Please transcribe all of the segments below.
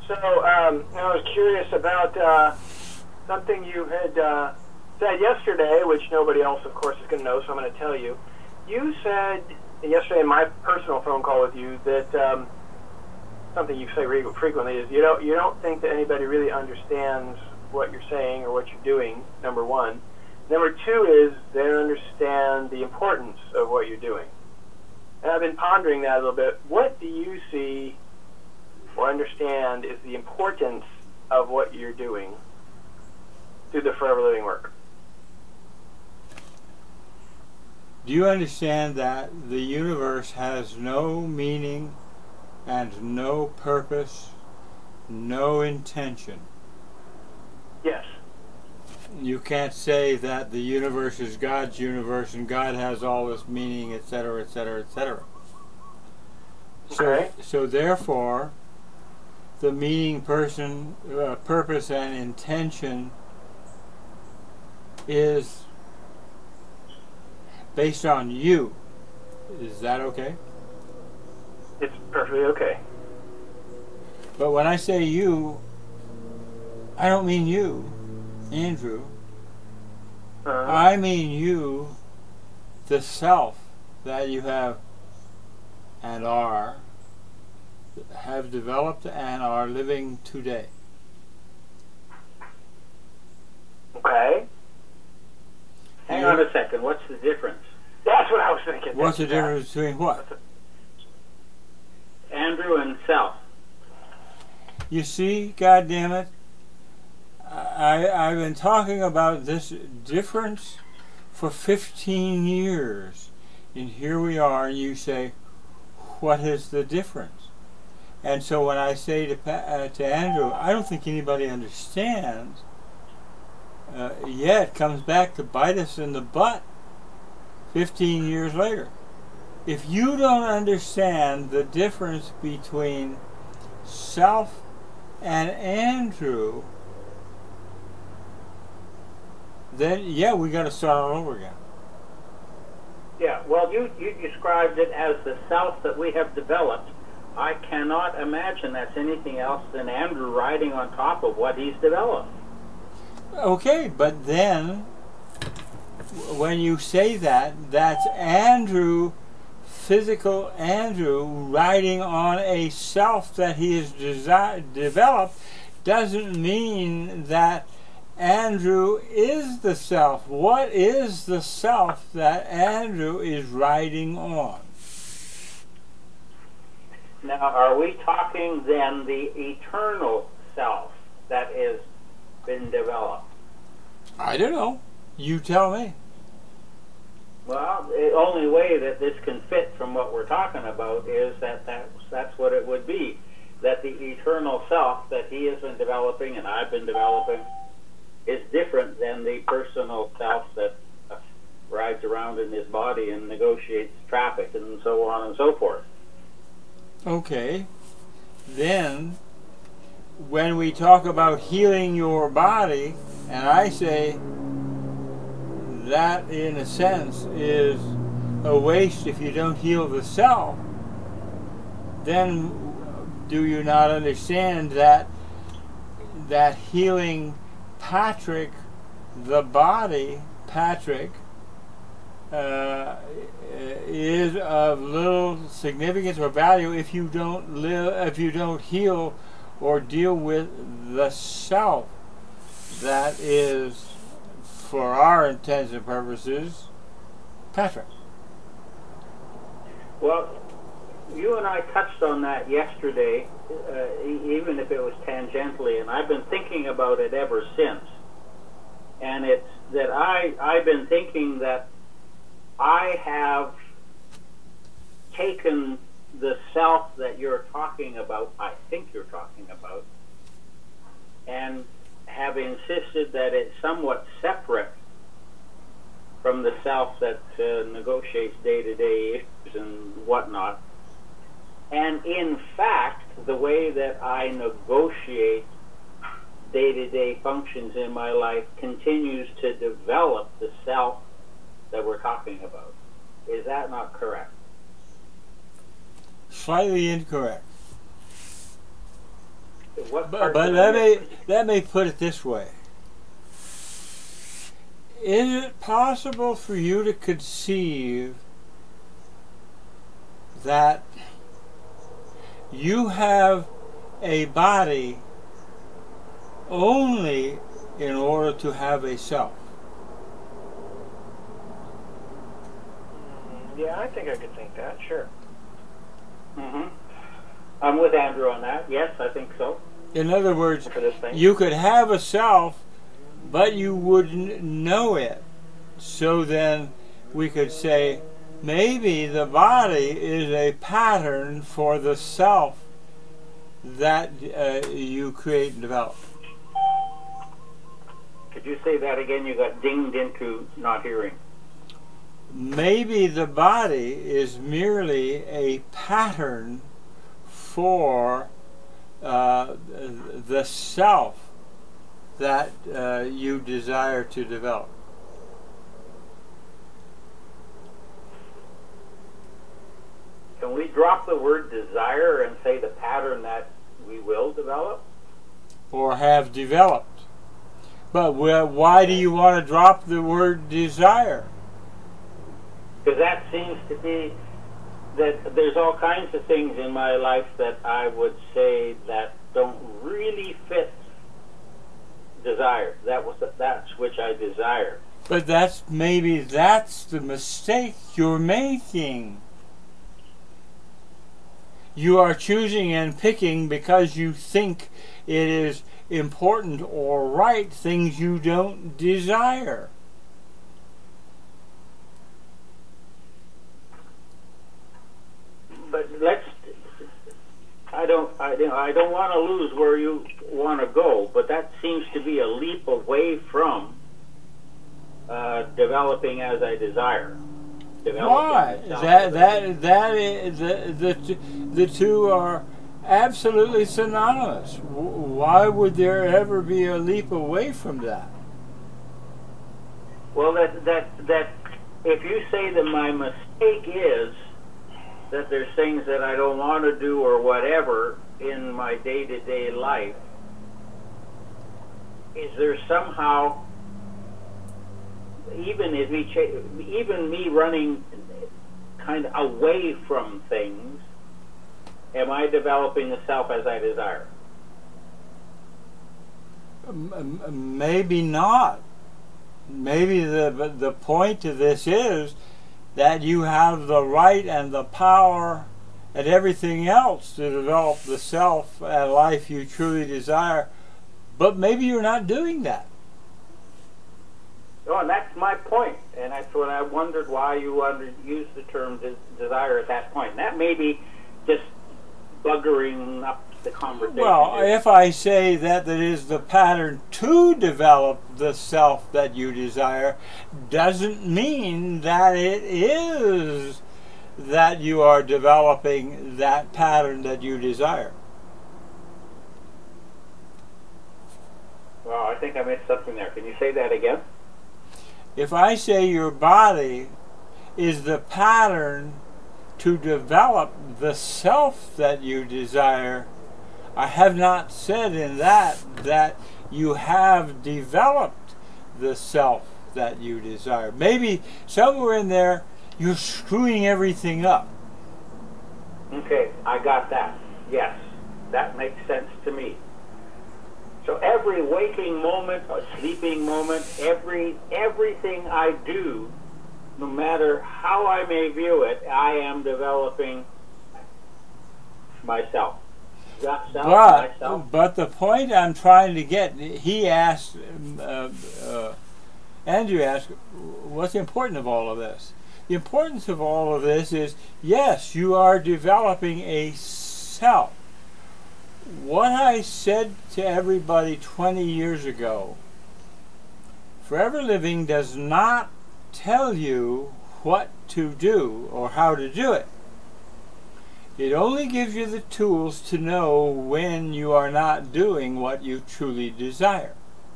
So I was curious about something you had said yesterday, which nobody else, of course, is going to know, so I'm going to tell you. You said yesterday in my personal phone call with you that something you say frequently is you don't think that anybody really understands what you're saying or what you're doing, number one. Number two is they don't understand the importance of what you're doing. And I've been pondering that a little bit. What do you see or understand is the importance of what you're doing through the Forever Living work? Do you understand that the universe has no meaning and no purpose, no intention? Yes. You can't say that the universe is God's universe and God has all this meaning, etc., etc., etc. Okay. So therefore, the meaning, purpose, and intention is based on you. Is that okay? It's perfectly okay. But when I say you, I don't mean you, Andrew. I mean you, the self that you have developed and are living today. Okay. Hang on a second. What's the difference? That's what I was thinking. What's the difference between what? Andrew and self. You see, goddammit, I've been talking about this difference for 15 years. And here we are, and you say, what is the difference? And so when I say to Andrew, I don't think anybody understands, it comes back to bite us in the butt 15 years later. If you don't understand the difference between self and Andrew, then we got to start all over again. Yeah, well, you described it as the self that we have developed. I cannot imagine that's anything else than Andrew riding on top of what he's developed. Okay, but then when you say that, that's Andrew, physical Andrew, riding on a self that he has developed, doesn't mean that Andrew is the self. What is the self that Andrew is riding on? Now, are we talking then the eternal self that has been developed? I don't know. You tell me. Well, the only way that this can fit from what we're talking about is that's what it would be. That the eternal self that he has been developing and I've been developing is different than the personal self that rides around in his body and negotiates traffic and so on and so forth. Okay. Then, when we talk about healing your body, and I say that in a sense is a waste if you don't heal the self, then do you not understand that healing Patrick, the body, Patrick, is of little significance or value if you don't heal or deal with the self that is, for our intents and purposes, Patrick. Well, you and I touched on that yesterday, even if it was tangentially, and I've been thinking about it ever since. And it's that I've been thinking that I have taken the self that you're talking about, I think you're talking about, and have insisted that it's somewhat separate from the self that negotiates day-to-day issues and whatnot. And in fact, the way that I negotiate day-to-day functions in my life continues to develop the self that we're talking about. Is that not correct? Slightly incorrect. What But, part but did I miss? let me put it this way. Is it possible for you to conceive that you have a body only in order to have a self? Yeah, I think I could think that. Sure. Mm-hmm. I'm with Andrew on that. Yes, I think so. In other words, For this thing. you could have a self, but you wouldn't know it. So then we could say maybe the body is a pattern for the self that you create and develop. Could you say that again? You got dinged into not hearing. Maybe the body is merely a pattern for the self that you desire to develop. Can we drop the word desire and say the pattern that we will develop? Or have developed. But why do you want to drop the word desire? Because that seems to be that there's all kinds of things in my life that I would say that don't really fit desire. That's which I desire. But maybe that's the mistake you're making. You are choosing and picking because you think it is important or right things you don't desire. But I don't want to lose where you want to go, but that seems to be a leap away from developing as I desire. Why? The two are absolutely synonymous. Why would there ever be a leap away from that? Well, that if you say that my mistake is that there's things that I don't want to do or whatever in my day-to-day life, is there somehow even me running kind of away from things, am I developing the self as I desire? Maybe not. Maybe the point of this is that you have the right and the power and everything else to develop the self and life you truly desire, but maybe you're not doing that. Oh, and that's my point, and that's what I wondered why you used the term desire at that point. And that may be just buggering up the conversation. Well, if I say that it is the pattern to develop the self that you desire, doesn't mean that it is that you are developing that pattern that you desire. Well, I think I missed something there. Can you say that again? If I say your body is the pattern to develop the self that you desire, I have not said in that you have developed the self that you desire. Maybe somewhere in there you're screwing everything up. Okay, I got that. Yes, that makes sense to me. So every waking moment or sleeping moment, everything I do, no matter how I may view it, I am developing myself. But the point I'm trying to get, he asked, Andrew asked, what's the importance of all of this? The importance of all of this is, yes, you are developing a self. What I said to everybody 20 years ago, Forever Living does not tell you what to do or how to do it. It only gives you the tools to know when you are not doing what you truly desire.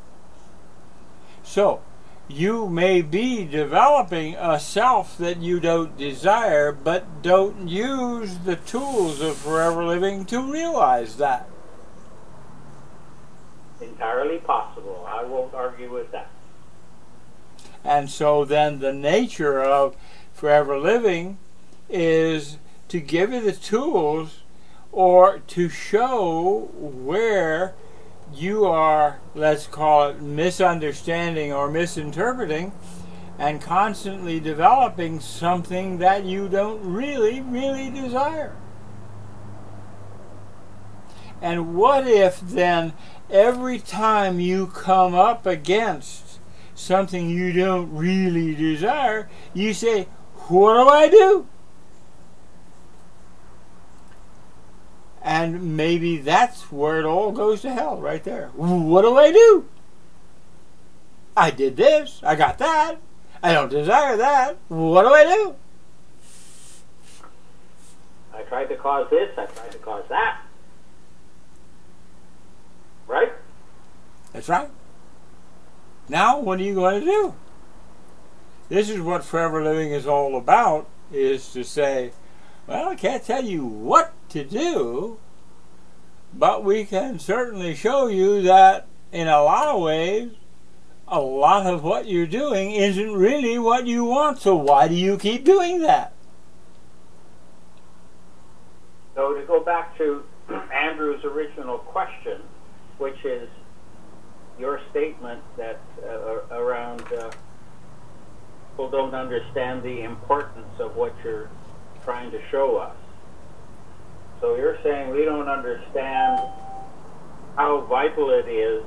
So, you may be developing a self that you don't desire, but don't use the tools of Forever Living to realize that. entirely possible. I won't argue with that. And so then the nature of forever living is to give you the tools or to show where you are, let's call it, misunderstanding or misinterpreting and constantly developing something that you don't really, really desire. And what if then every time you come up against something you don't really desire, you say, what do I do? And maybe that's where it all goes to hell, right there. What do I do? I did this. I got that. I don't desire that. What do I do? I tried to cause this. I tried to cause that. Right? That's right. Now, what are you going to do? This is what forever living is all about, is to say, well, I can't tell you what to do, but we can certainly show you that in a lot of ways, a lot of what you're doing isn't really what you want, so why do you keep doing that? So to go back to Andrew's original question, which is your statement that around people don't understand the importance of what you're trying to show us. So you're saying we don't understand how vital it is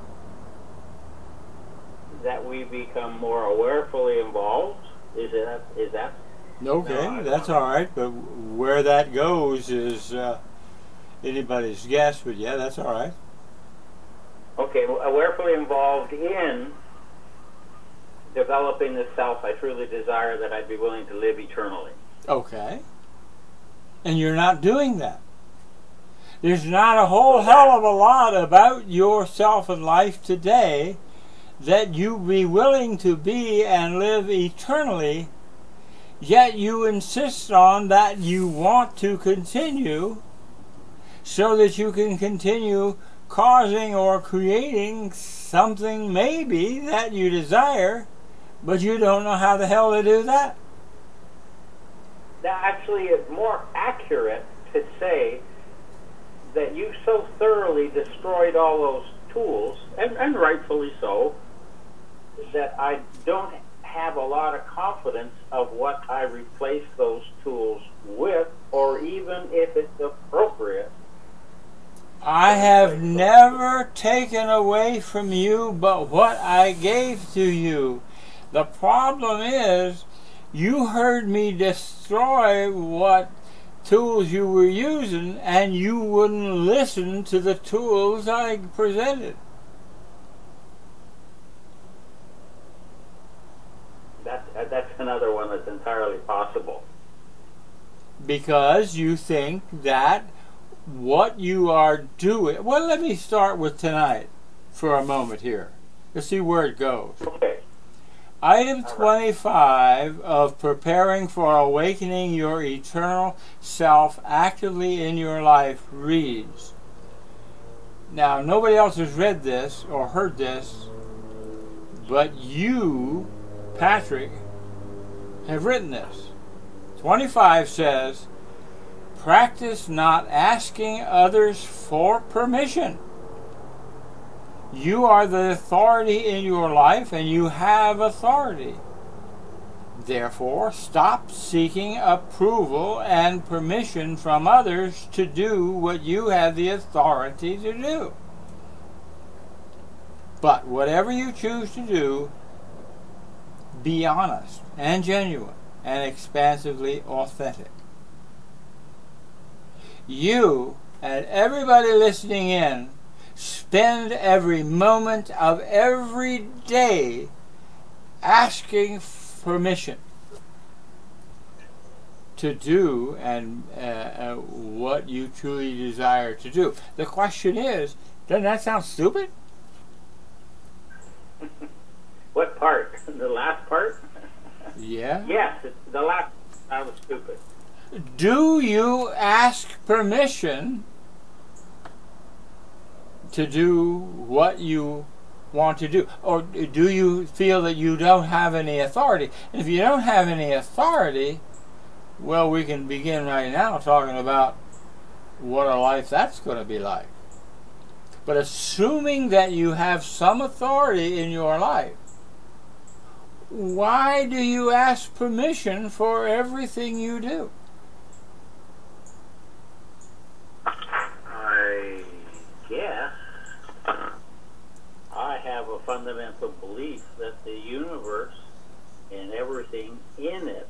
that we become more awarefully involved? Is that? Okay, No, that's all right, but where that goes is anybody's guess, but yeah, that's all right. Okay, well, awarefully involved in developing the self I truly desire, that I'd be willing to live eternally. Okay. And you're not doing that. There's not a whole hell of a lot about yourself and life today that you be willing to be and live eternally, yet you insist on that you want to continue so that you can continue causing or creating something maybe that you desire, but you don't know how the hell to do that. That actually is more accurate to say that you so thoroughly destroyed all those tools, and rightfully so, that I don't have a lot of confidence of what I replace those tools with, or even if it's appropriate. I have never taken away from you but what I gave to you. The problem is, you heard me destroy what tools you were using, and you wouldn't listen to the tools I presented. That's another one that's entirely possible. Because you think that what you are doing... Well, let me start with tonight for a moment here. Let's see where it goes. Okay. Item 25 of preparing for awakening your eternal self actively in your life reads... Now, nobody else has read this or heard this, but you, Patrick, have written this. 25 says, practice not asking others for permission. You are the authority in your life, and you have authority. Therefore, stop seeking approval and permission from others to do what you have the authority to do. But whatever you choose to do, be honest and genuine and expansively authentic. You and everybody listening in spend every moment of every day asking permission to do and what you truly desire to do. The question is, doesn't that sound stupid? What part? The last part? Yeah. Yes, the last part was stupid. Do you ask permission to do what you want to do? Or do you feel that you don't have any authority? And if you don't have any authority, well, we can begin right now talking about what a life that's going to be like. But assuming that you have some authority in your life, why do you ask permission for everything you do? I guess I have a fundamental belief that the universe and everything in it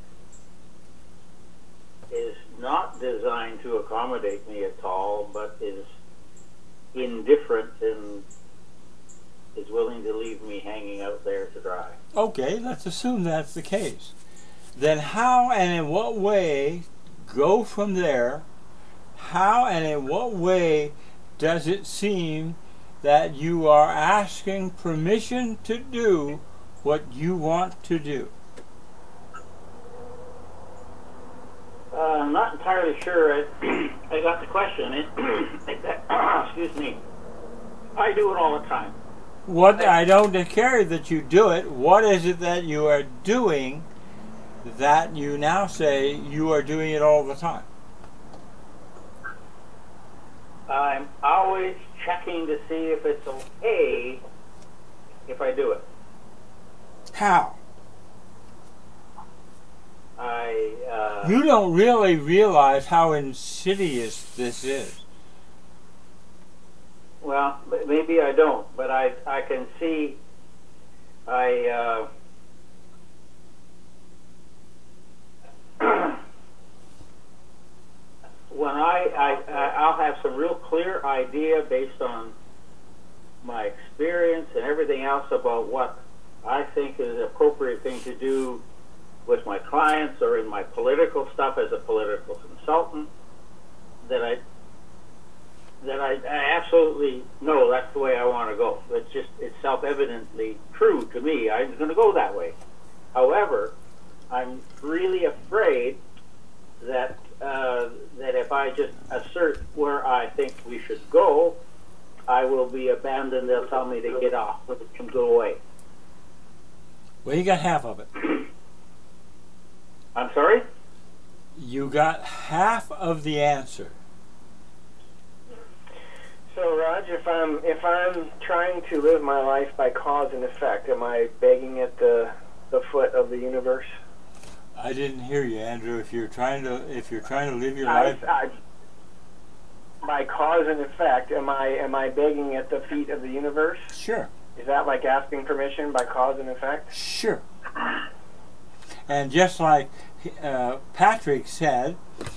is not designed to accommodate me at all, but is indifferent and is willing to leave me hanging out there to dry. Okay, let's assume that's the case. Then how and in what way, go from there, how and in what way does it seem that you are asking permission to do what you want to do? I'm not entirely sure I got the question. Excuse me. I do it all the time. What I don't care that you do it. What is it that you are doing that you now say you are doing it all the time? I'm always checking to see if it's okay if I do it. How? You don't really realize how insidious this is. Well, maybe I don't, but I can see. When I'll have some real clear idea based on my experience and everything else about what I think is an appropriate thing to do with my clients or in my political stuff as a political consultant, that I absolutely know that's the way I want to go. It's self-evidently true to me. I'm going to go that way. However, I'm really afraid that if I just assert where I think we should go, I will be abandoned. They'll tell me to get off and go away. Well, you got half of it. I'm sorry? You got half of the answer. So, Raj, if I'm trying to live my life by cause and effect, am I begging at the foot of the universe? I didn't hear you, Andrew. If you're trying to live your life by cause and effect, am I begging at the feet of the universe? Sure. Is that like asking permission by cause and effect? Sure. And just like Patrick said,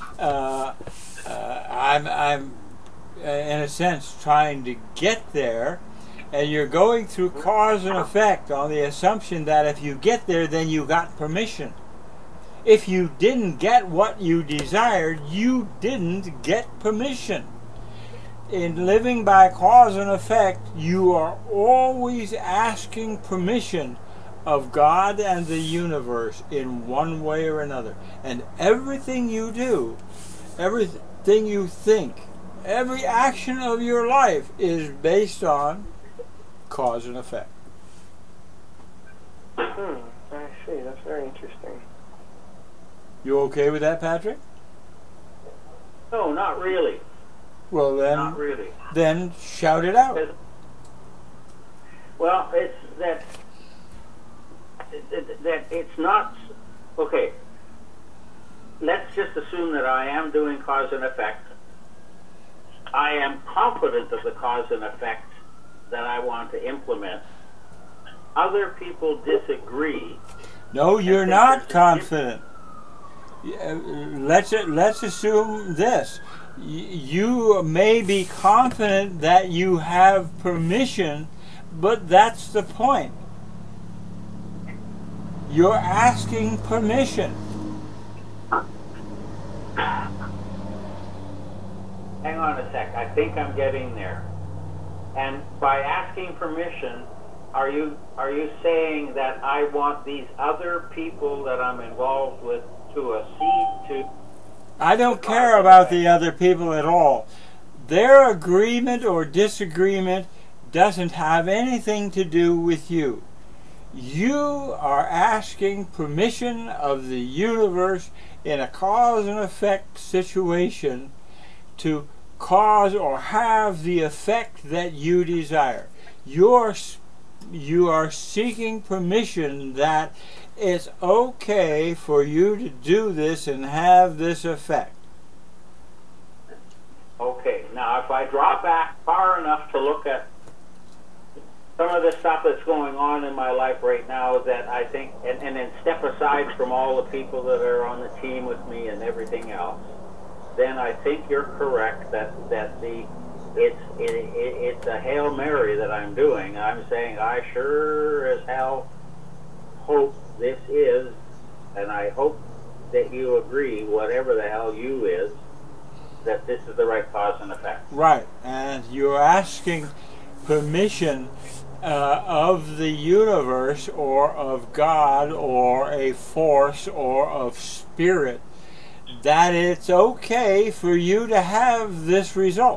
I'm in a sense trying to get there, and you're going through cause and effect on the assumption that if you get there, then you got permission. If you didn't get what you desired, you didn't get permission. In living by cause and effect, you are always asking permission of God and the universe in one way or another. And everything you do, everything you think, every action of your life is based on cause and effect. I see. That's very interesting. You okay with that, Patrick? No, not really. Well, then, not really. Then shout it out. Well, it's that it's not okay. Let's just assume that I am doing cause and effect. I am confident of the cause and effect that I want to implement. Other people disagree. No, you're not confident. Let's assume this. You may be confident that you have permission, but that's the point. You're asking permission. Hang on a sec. I think I'm getting there. And by asking permission, are you saying that I want these other people that I'm involved with to accede to? I don't care about the other people at all. Their agreement or disagreement doesn't have anything to do with you. You are asking permission of the universe in a cause and effect situation to cause or have the effect that you desire. You are seeking permission that it's okay for you to do this and have this effect. Okay, now if I draw back far enough to look at some of the stuff that's going on in my life right now, that I think, and then step aside from all the people that are on the team with me and everything else, then I think you're correct that it's a Hail Mary that I'm doing. I'm saying I sure as hell hope this is, and I hope that you agree, whatever the hell you is, that this is the right cause and effect. Right, and you're asking permission of the universe or of God or a force or of spirit that it's okay for you to have this result.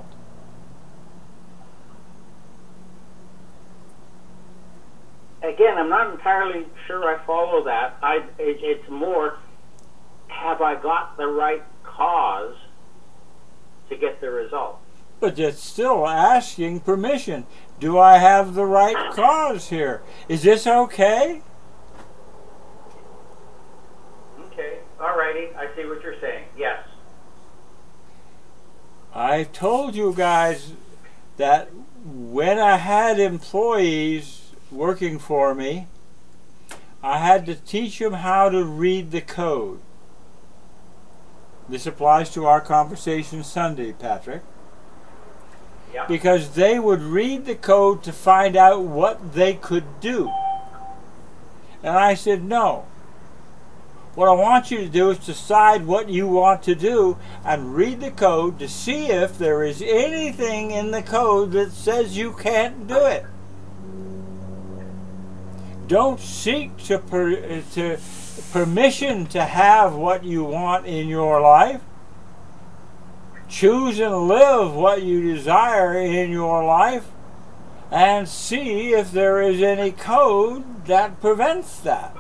Again, I'm not entirely sure I follow that. It's more, have I got the right cause to get the result? But it's still asking permission. Do I have the right cause here? Is this okay? Okay, alrighty, I see what you're saying. Yes. I told you guys that when I had employees working for me, I had to teach them how to read the code. This applies to our conversation Sunday, Patrick. Yeah. Because they would read the code to find out what they could do. And I said, no. What I want you to do is decide what you want to do and read the code to see if there is anything in the code that says you can't do it. Don't seek to permission to have what you want in your life. Choose and live what you desire in your life and see if there is any code that prevents that.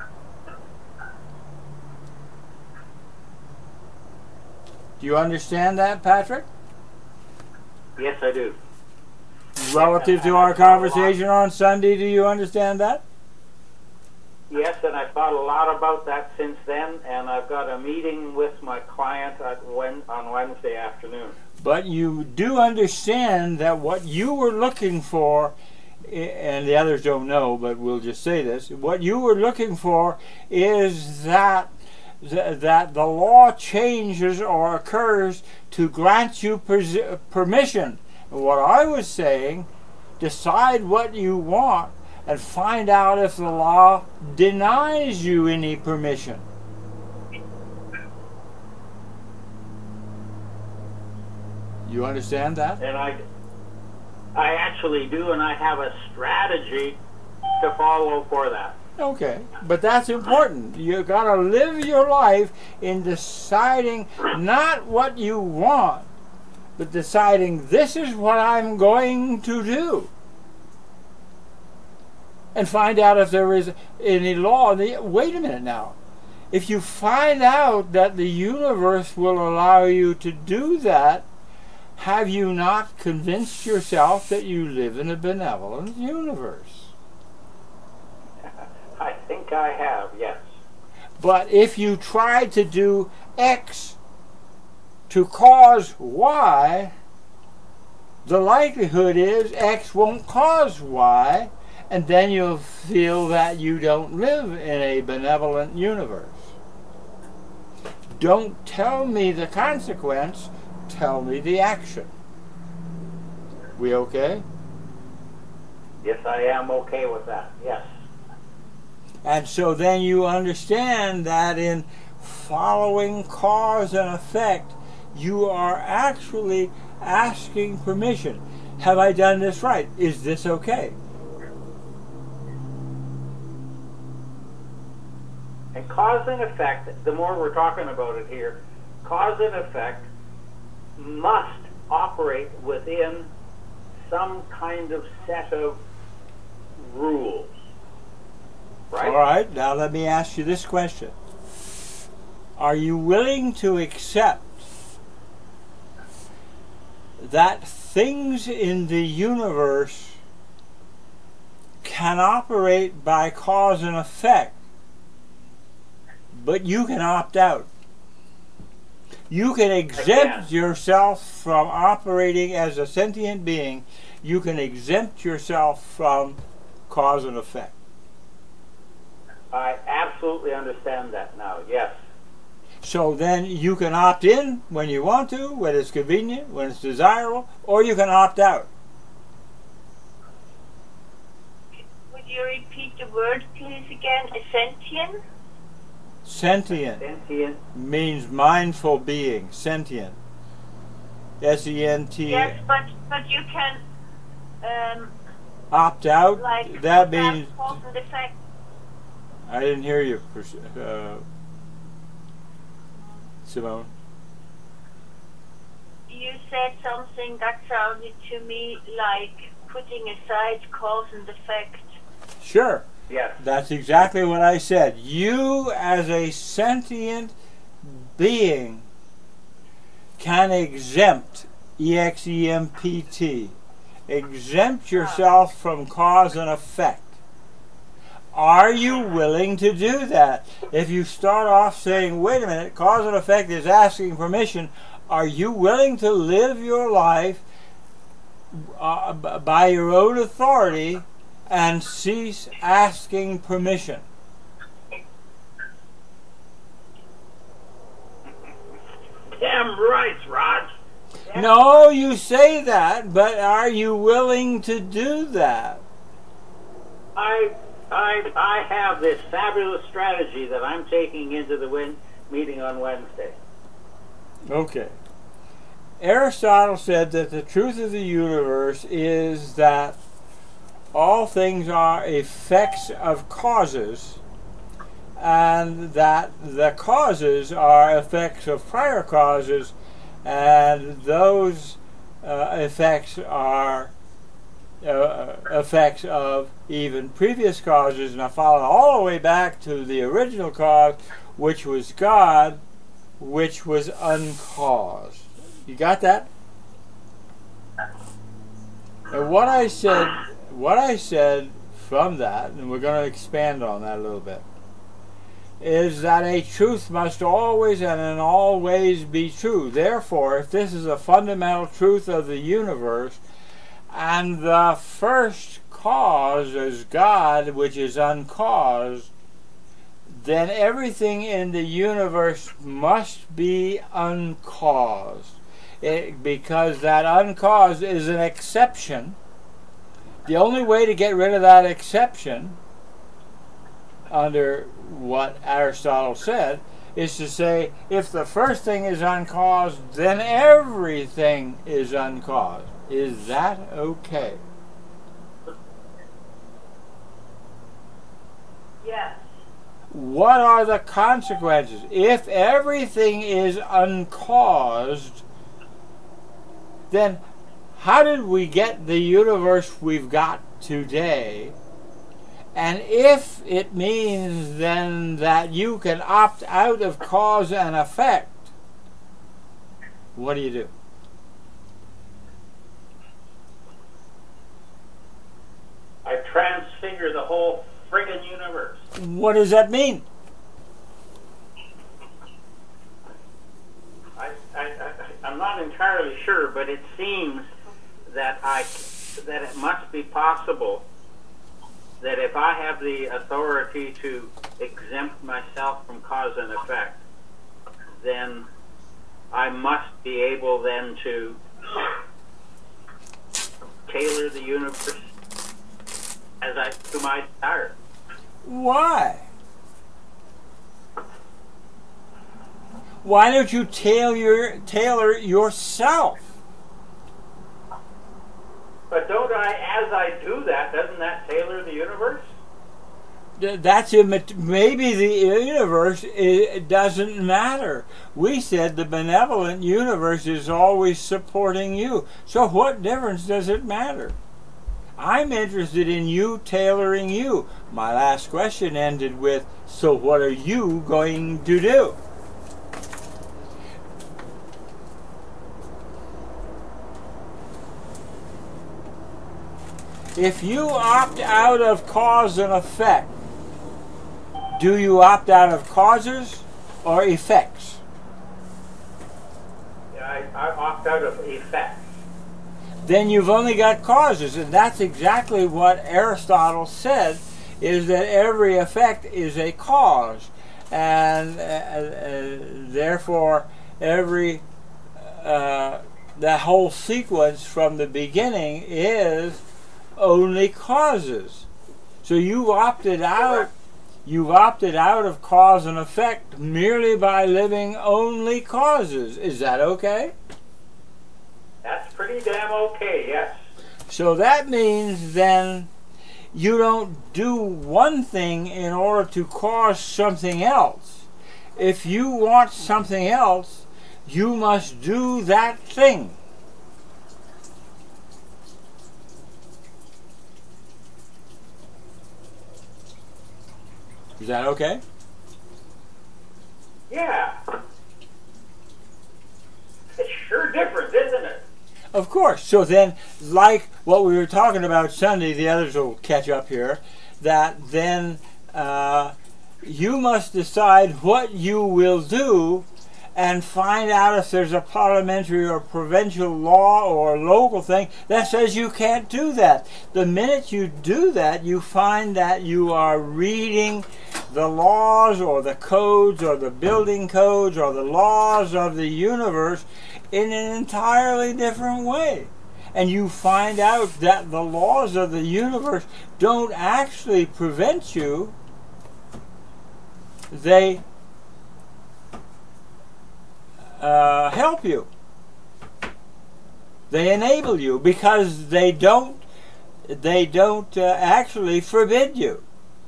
Do you understand that, Patrick? Yes, I do. Relative to our conversation on Sunday, do you understand that? Yes, and I've thought a lot about that since then, and I've got a meeting with my client on Wednesday afternoon. But you do understand that what you were looking for, and the others don't know, but we'll just say this, what you were looking for is that the law changes or occurs to grant you permission. And what I was saying, decide what you want and find out if the law denies you any permission. You understand that? And I actually do, and I have a strategy to follow for that. Okay, but that's important. You got to live your life in deciding not what you want, but deciding this is what I'm going to do. And find out if there is any law. Wait a minute now. If you find out that the universe will allow you to do that, have you not convinced yourself that you live in a benevolent universe? I think I have, yes. But if you try to do X to cause Y, the likelihood is X won't cause Y, and then you'll feel that you don't live in a benevolent universe. Don't tell me the consequence, tell me the action. We okay? Yes, I am okay with that, yes. And so then you understand that in following cause and effect, you are actually asking permission. Have I done this right? Is this okay? And cause and effect, the more we're talking about it here, cause and effect must operate within some kind of set of rules. Right? All right, now let me ask you this question. Are you willing to accept that things in the universe can operate by cause and effect, but you can opt out? You can exempt yourself from operating as a sentient being. You can exempt yourself from cause and effect. I absolutely understand that now, yes. So then you can opt in when you want to, when it's convenient, when it's desirable, or you can opt out. Would you repeat the word, please, again? Sentient? Sentient Sentient. means mindful being. Sentient. S-E-N-T. Yes, but you can Opt out? like That means... cause and effect. I didn't hear you, Simone. You said something that sounded to me like putting aside cause and effect. Sure. Yes. That's exactly what I said. You, as a sentient being, can exempt, E-X-E-M-P-T, exempt yourself from cause and effect. Are you willing to do that? If you start off saying, wait a minute, cause and effect is asking permission, are you willing to live your life by your own authority and cease asking permission? Damn right, Raj. No, you say that, but are you willing to do that? I have this fabulous strategy that I'm taking into the meeting on Wednesday. Okay. Aristotle said that the truth of the universe is that all things are effects of causes, and that the causes are effects of prior causes, and those effects are effects of even previous causes. Now, following all the way back to the original cause, which was God, which was uncaused. You got that? And what I said from that, and we're going to expand on that a little bit, is that a truth must always and in all ways be true. Therefore, if this is a fundamental truth of the universe, and the first cause is God, which is uncaused, then everything in the universe must be uncaused. Because that uncaused is an exception. The only way to get rid of that exception, under what Aristotle said, is to say, if the first thing is uncaused, then everything is uncaused. Is that okay? Yes. What are the consequences? If everything is uncaused, then how did we get the universe we've got today? And if it means then that you can opt out of cause and effect, what do you do? I transfigure the whole friggin' universe. What does that mean? I'm not entirely sure, but it seems that it must be possible that if I have the authority to exempt myself from cause and effect, then I must be able then to tailor the universe to my desire. Why? Why don't you tailor yourself? But as I do that, doesn't that tailor the universe? maybe the universe it doesn't matter. We said the benevolent universe is always supporting you. So what difference does it matter? I'm interested in you tailoring you. My last question ended with, so what are you going to do? If you opt out of cause and effect, do you opt out of causes or effects? I opt out of effects. Then you've only got causes, and that's exactly what Aristotle said, is that every effect is a cause, and therefore every the whole sequence from the beginning is only causes. So you've opted out of cause and effect merely by living only causes. Is that okay? That's pretty damn okay, yes. So that means then you don't do one thing in order to cause something else. If you want something else, you must do that thing. Is that okay? Yeah. It's sure different, isn't it? Of course. So then, like what we were talking about Sunday, the others will catch up here, that then you must decide what you will do and find out if there's a parliamentary or provincial law or local thing that says you can't do that. The minute you do that, you find that you are reading the laws or the codes or the building codes or the laws of the universe in an entirely different way. And you find out that the laws of the universe don't actually prevent you. They help you. They enable you because they don't actually forbid you.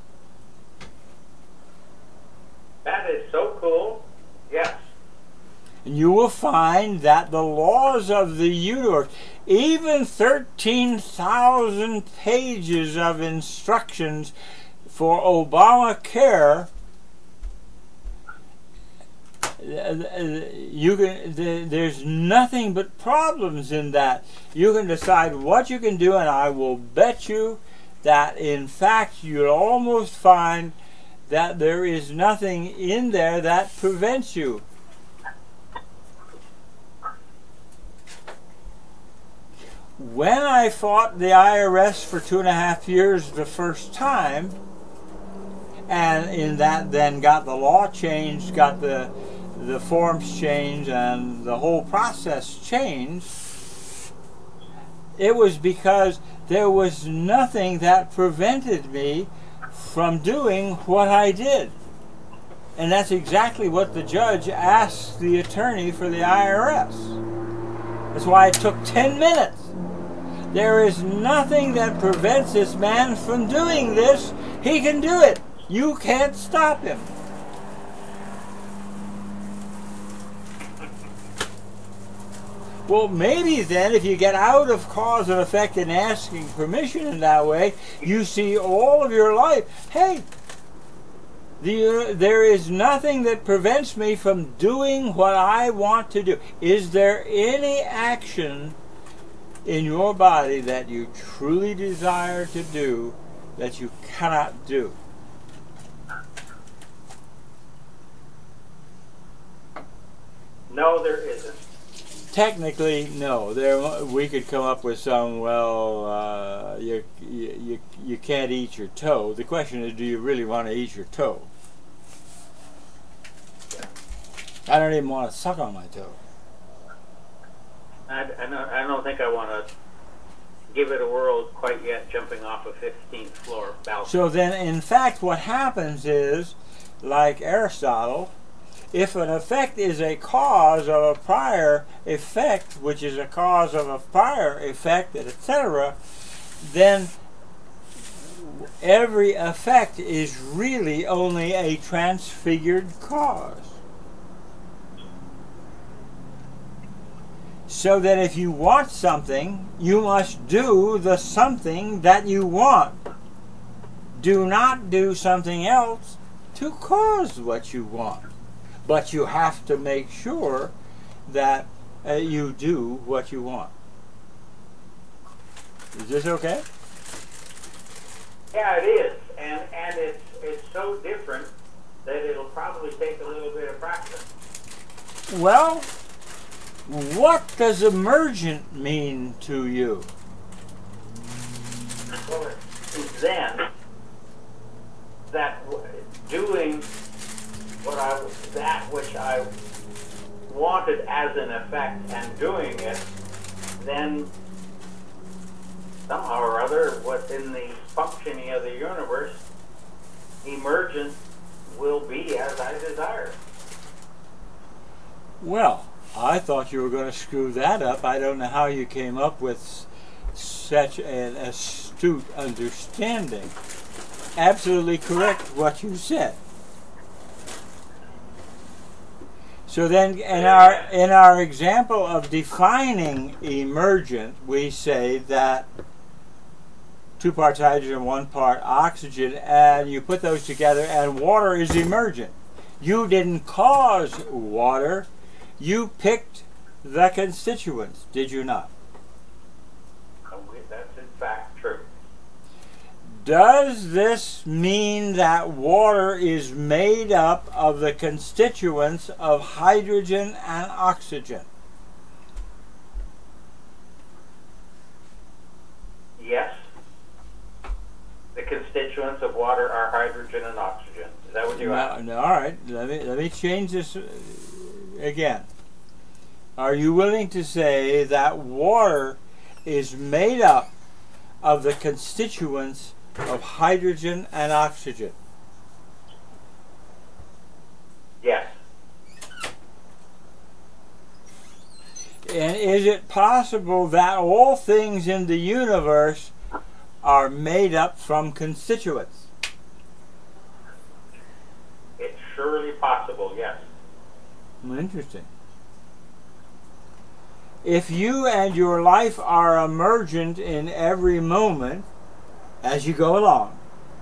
That is so cool. Yes. And you will find that the laws of the universe, even 13,000 pages of instructions for Obamacare, there's nothing but problems in that. You can decide what you can do, and I will bet you that in fact you'll almost find that there is nothing in there that prevents you. When I fought the IRS for 2.5 years the first time, and in that then got the law changed, got the forms changed, and the whole process changed, it was because there was nothing that prevented me from doing what I did. And that's exactly what the judge asked the attorney for the IRS. That's why it took 10 minutes. There is nothing that prevents this man from doing this. He can do it. You can't stop him. Well, maybe then, if you get out of cause and effect and asking permission in that way, you see all of your life, hey, there is nothing that prevents me from doing what I want to do. Is there any action in your body that you truly desire to do that you cannot do? No, there isn't. Technically, no. We could come up with some. Well, you can't eat your toe. The question is, do you really want to eat your toe? I don't even want to suck on my toe. I don't think I want to give it a whirl quite yet, jumping off a 15th floor balcony. So then, in fact, what happens is, like Aristotle, if an effect is a cause of a prior effect, which is a cause of a prior effect, etc., then every effect is really only a transfigured cause. So that if you want something, you must do the something that you want. Do not do something else to cause what you want. But you have to make sure that you do what you want. Is this okay? Yeah, it is, and it's so different that it'll probably take a little bit of practice. Well, what does emergent mean to you? Well, it's then that doing that which I wanted as an effect and doing it, then somehow or other, within the functioning of the universe, emergent will be as I desire. Well, I thought you were going to screw that up. I don't know how you came up with such an astute understanding. Absolutely correct what you said. So then in our example of defining emergent, we say that 2 parts hydrogen, 1 part oxygen, and you put those together and water is emergent. You didn't cause water, you picked the constituents, did you not? That's in fact true. Does this mean that water is made up of the constituents of hydrogen and oxygen? Yes. The constituents of water are hydrogen and oxygen. Is that what you asked? No, all right. Let me change this again. Are you willing to say that water is made up of the constituents of hydrogen and oxygen? Yes. And is it possible that all things in the universe are made up from constituents? It's surely possible, yes. Interesting. If you and your life are emergent in every moment as you go along,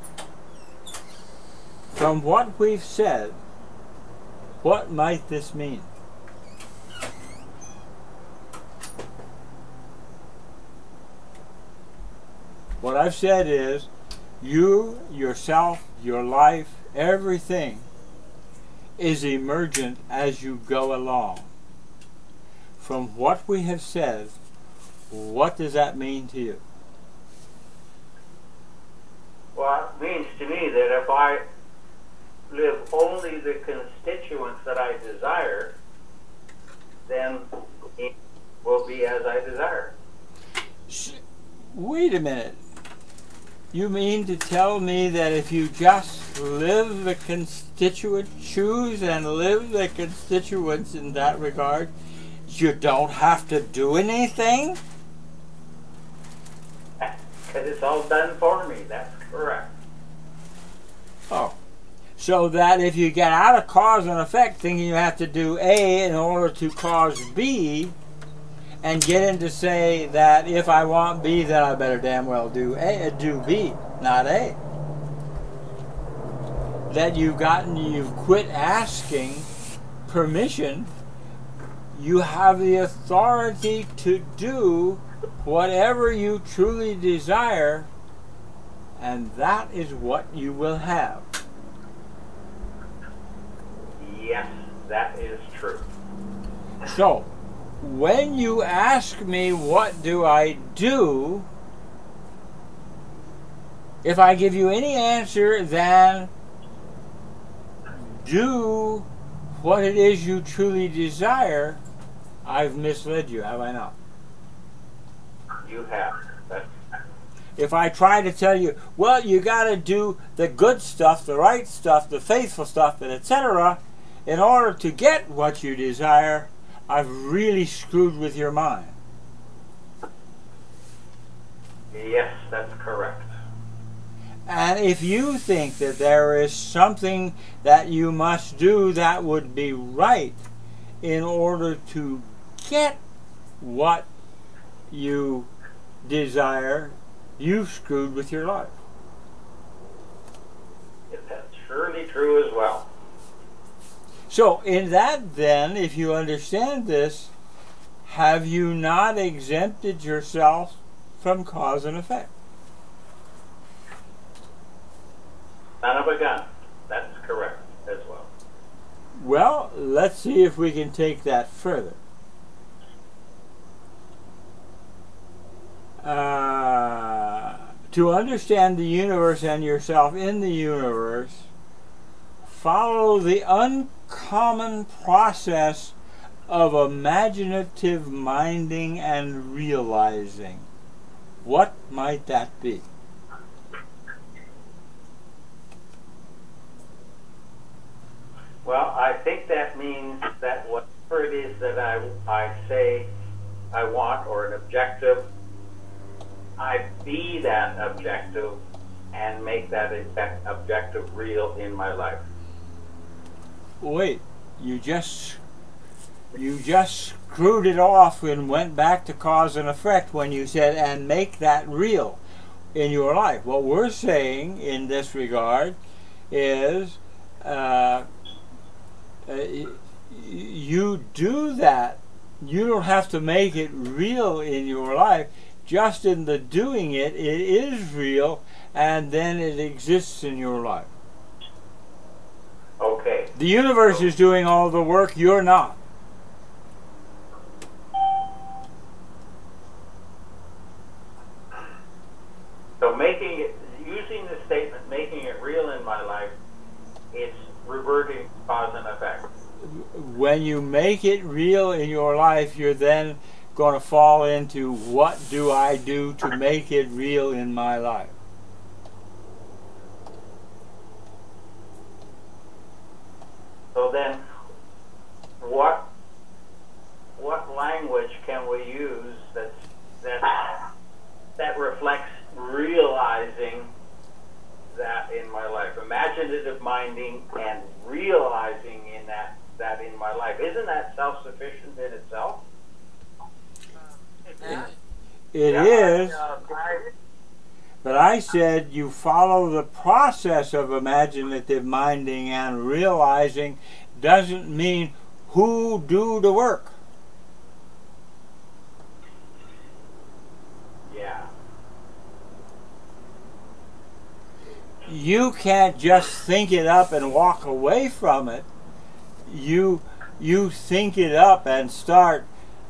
from what we've said, what might this mean? What I've said is, you, yourself, your life, everything is emergent as you go along. From what we have said, what does that mean to you? Well, it means to me that if I live only the constituents that I desire, then it will be as I desire. Wait a minute. You mean to tell me that if you just live the constituent, choose and live the constituents in that regard, you don't have to do anything? Because it's all done for me. That's correct. Oh. So that if you get out of cause and effect thinking you have to do A in order to cause B, and get into say that if I want B, then I better damn well do B, not A. That you've quit asking permission. You have the authority to do whatever you truly desire, and that is what you will have. Yes, that is true. So, when you ask me what do I do, if I give you any answer than do what it is you truly desire, I've misled you, have I not? You have. If I try to tell you, well, you got to do the good stuff, the right stuff, the faithful stuff, and etc., in order to get what you desire, I've really screwed with your mind. Yes, that's correct. And And if you think that there is something that you must do that would be right in order to get what you desire, you've screwed with your life. That's surely true as well. So in that then, if you understand this, have you not exempted yourself from cause and effect? Son of a gun. That's correct as well. Well, let's see if we can take that further. To understand the universe and yourself in the universe, follow the uncommon process of imaginative minding and realizing. What might that be? Well, I think that means that whatever it is that I say I want, or an objective, I be that objective and make that objective real in my life. Wait, you just screwed it off and went back to cause and effect when you said, and make that real in your life. What we're saying in this regard is you do that. You don't have to make it real in your life. Just in the doing it, it is real, and then it exists in your life. Okay. The universe is doing all the work, you're not. So using the statement, making it real in my life, it's reverting cause and effect. When you make it real in your life, you're then going to fall into, what do I do to make it real in my life? So then, what language can we use that reflects realizing that in my life? Imaginative minding and realizing in that in my life. Isn't that self-sufficient in itself? It is, but I said you follow the process of imaginative minding and realizing doesn't mean who do the work. Yeah. You can't just think it up and walk away from it. You think it up and start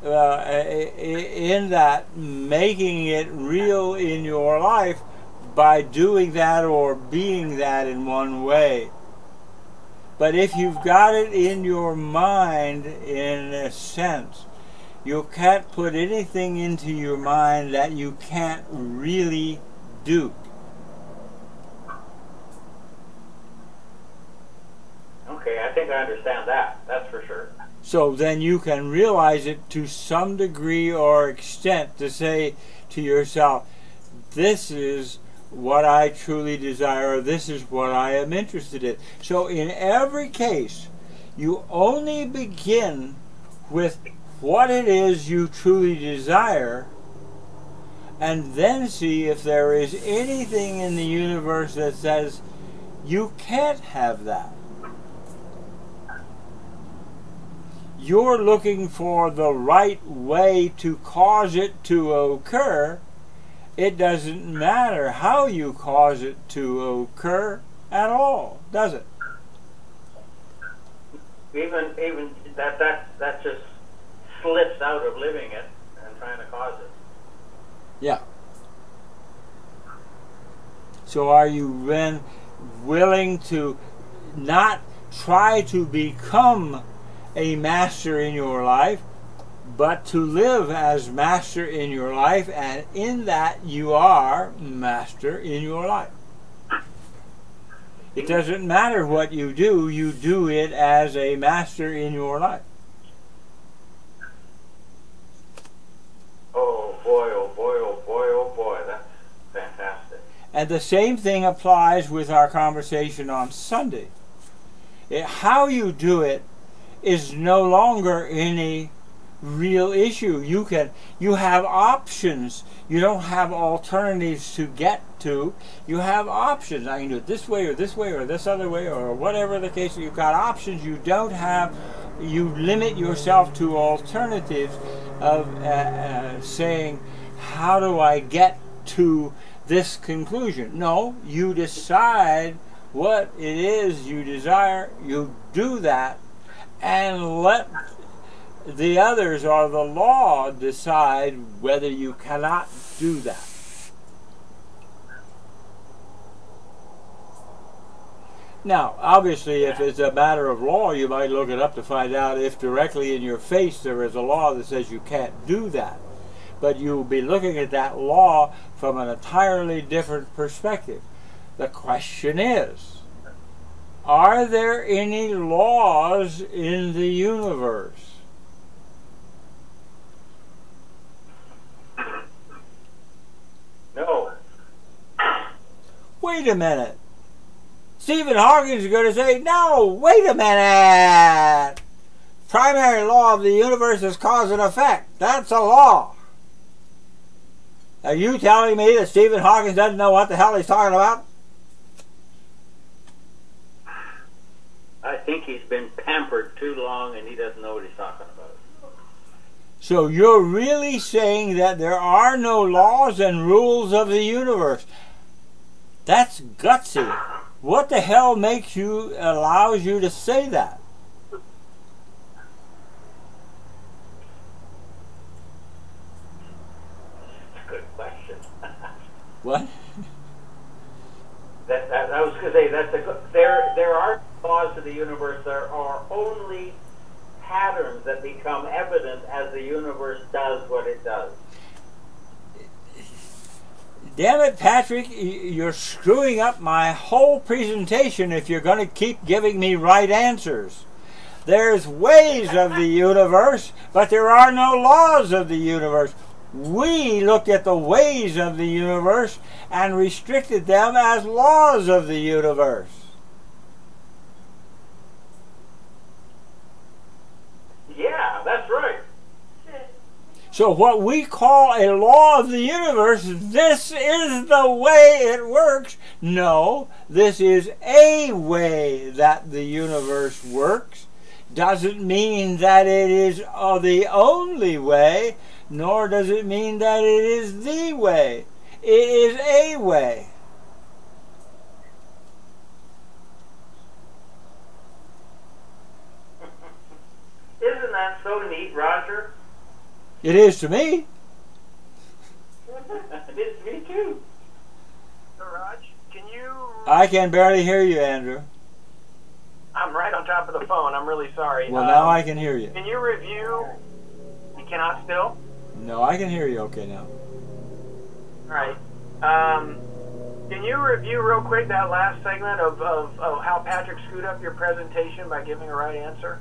in that, making it real in your life by doing that or being that in one way. But if you've got it in your mind, in a sense, you can't put anything into your mind that you can't really do. Okay, I think I understand that. That's for sure. So then you can realize it to some degree or extent to say to yourself, this is what I truly desire, or this is what I am interested in. So in every case, you only begin with what it is you truly desire, and then see if there is anything in the universe that says you can't have that. You're looking for the right way to cause it to occur. It doesn't matter how you cause it to occur at all, does it? Even that just slips out of living it and trying to cause it. Yeah. So are you then willing to not try to become a master in your life, but to live as master in your life, and in that you are master in your life? It doesn't matter what you do it as a master in your life. Oh boy, oh boy, oh boy, oh boy, that's fantastic. And the same thing applies with our conversation on Sunday. How you do it is no longer any real issue. You have options. You don't have alternatives to get to. You have options. I can do it this way or this way or this other way or whatever the case. You've got options. You don't have. You limit yourself to alternatives of saying, how do I get to this conclusion? No, you decide what it is you desire. You do that, and let the others or the law decide whether you cannot do that. Now, obviously, if it's a matter of law, you might look it up to find out if directly in your face there is a law that says you can't do that. But you'll be looking at that law from an entirely different perspective. The question is, are there any laws in the universe? No. Wait a minute. Stephen Hawking is going to say, no, wait a minute. Primary law of the universe is cause and effect. That's a law. Are you telling me that Stephen Hawking doesn't know what the hell he's talking about? I think he's been pampered too long and he doesn't know what he's talking about. So you're really saying that there are no laws and rules of the universe? That's gutsy. What the hell allows you to say that? Good question. What? I was going to say there are laws of the universe. There are only patterns that become evident as the universe does what it does. Damn it, Patrick, you're screwing up my whole presentation if you're going to keep giving me right answers. There's ways of the universe, but there are no laws of the universe. We looked at the ways of the universe and restricted them as laws of the universe. Yeah, that's right. So what we call a law of the universe, this is the way it works. No, this is a way that the universe works. Doesn't mean that it is the only way, nor does it mean that it is the way. It is a way. Isn't that so neat, Roger? It is to me. It is to me too. So, Raj, can you... I can barely hear you, Andrew. I'm right on top of the phone. I'm really sorry. Well, now I can hear you. Can you review... You cannot still? No, I can hear you okay now. All right. Can you review real quick that last segment of how Patrick screwed up your presentation by giving a right answer?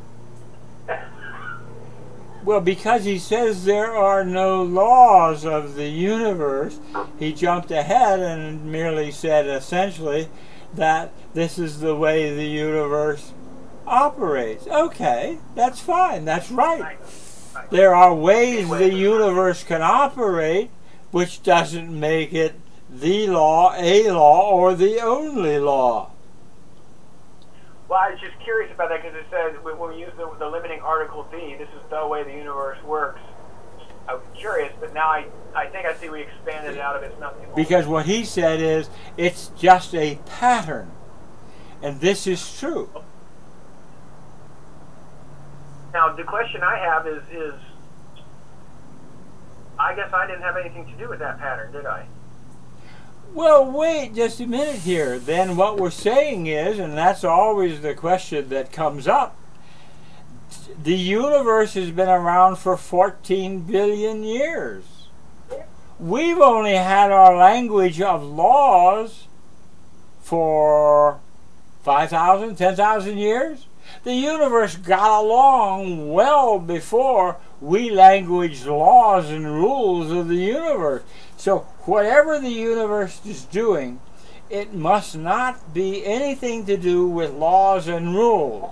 Well, because he says there are no laws of the universe, he jumped ahead and merely said essentially that this is the way the universe operates. Okay, that's fine. That's right. There are ways the universe can operate, which doesn't make it the law, a law, or the only law. Well, I was just curious about that because it said when we use the limiting article "the," this is the way the universe works. I was curious, but now I think I see we expanded it out of it's nothing. Because what he said is, it's just a pattern. And this is true. Now, the question I have is I guess I didn't have anything to do with that pattern, did I? Well, wait just a minute here. Then what we're saying is, and that's always the question that comes up, the universe has been around for 14 billion years. We've only had our language of laws for 5,000, 10,000 years. The universe got along well before we languaged laws and rules of the universe. So whatever the universe is doing, it must not be anything to do with laws and rules,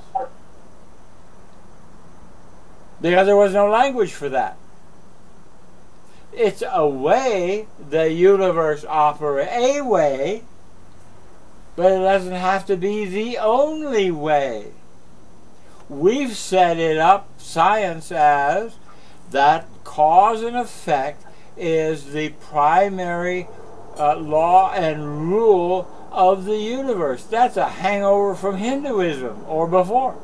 because there was no language for that. It's a way the universe operates, a way, but it doesn't have to be the only way. We've set it up, science, as that cause and effect is the primary law and rule of the universe. That's a hangover from Hinduism or before.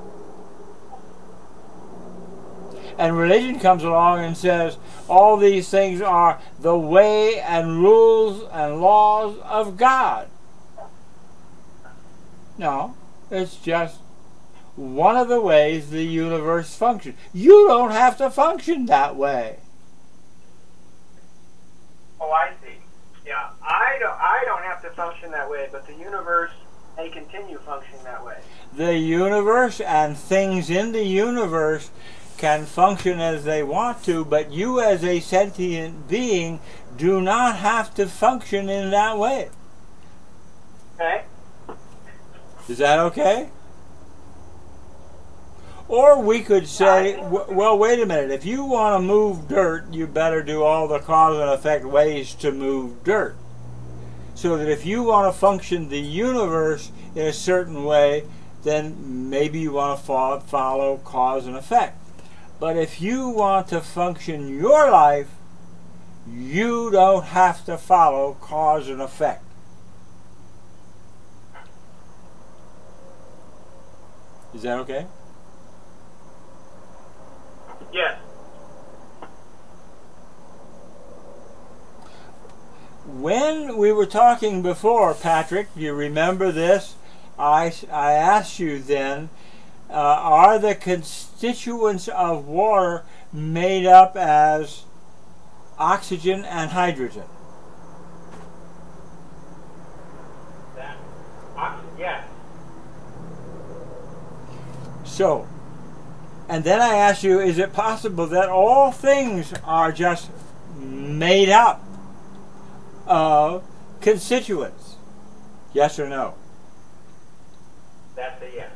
And religion comes along and says all these things are the way and rules and laws of God. No, it's just one of the ways the universe functions. You don't have to function that way. Oh, I see. Yeah, I don't have to function that way, but the universe may continue functioning that way. The universe and things in the universe can function as they want to, but you as a sentient being do not have to function in that way. Okay? Is that okay? Or we could say, well, wait a minute. If you want to move dirt, you better do all the cause and effect ways to move dirt. So that if you want to function the universe in a certain way, then maybe you want to follow cause and effect. But if you want to function your life, you don't have to follow cause and effect. Is that okay? Yes. When we were talking before, Patrick, you remember this? I asked you then, are the constituents of water made up as oxygen and hydrogen? Yes. So, and then I asked you, is it possible that all things are just made up of constituents? Yes or no? That's a yes.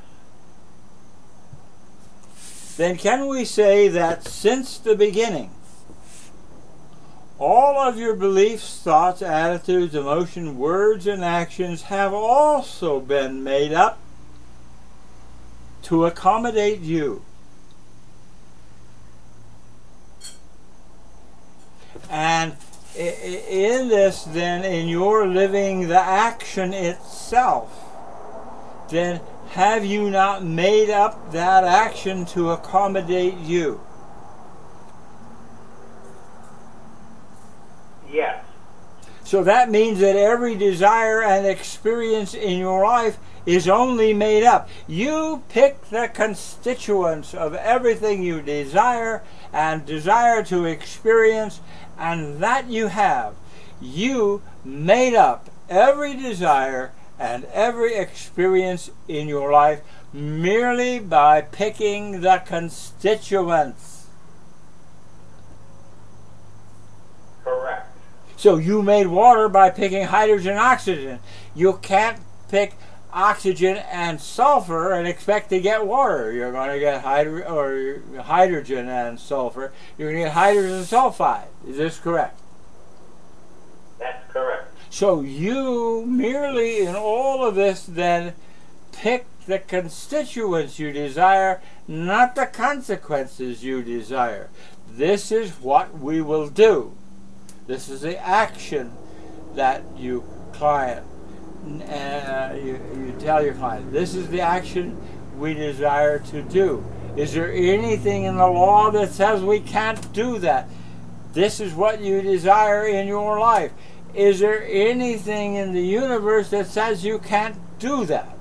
Then can we say that since the beginning, all of your beliefs, thoughts, attitudes, emotions, words, and actions have also been made up to accommodate you? And in this, then, in your living the action itself, then have you not made up that action to accommodate you? Yes. So that means that every desire and experience in your life is only made up. You pick the constituents of everything you desire and desire to experience, and that you have. You made up every desire and every experience in your life merely by picking the constituents. Correct. So you made water by picking hydrogen and oxygen. You can't pick oxygen and sulfur and expect to get water. You're going to get hydrogen and sulfur. You're going to get hydrogen sulfide. Is this correct? That's correct. So you merely in all of this then pick the constituents you desire, not the consequences you desire. This is what we will do. This is the action that you client. You tell your client, this is the action we desire to do. Is there anything in the law that says we can't do that? This is what you desire in your life. Is there anything in the universe that says you can't do that?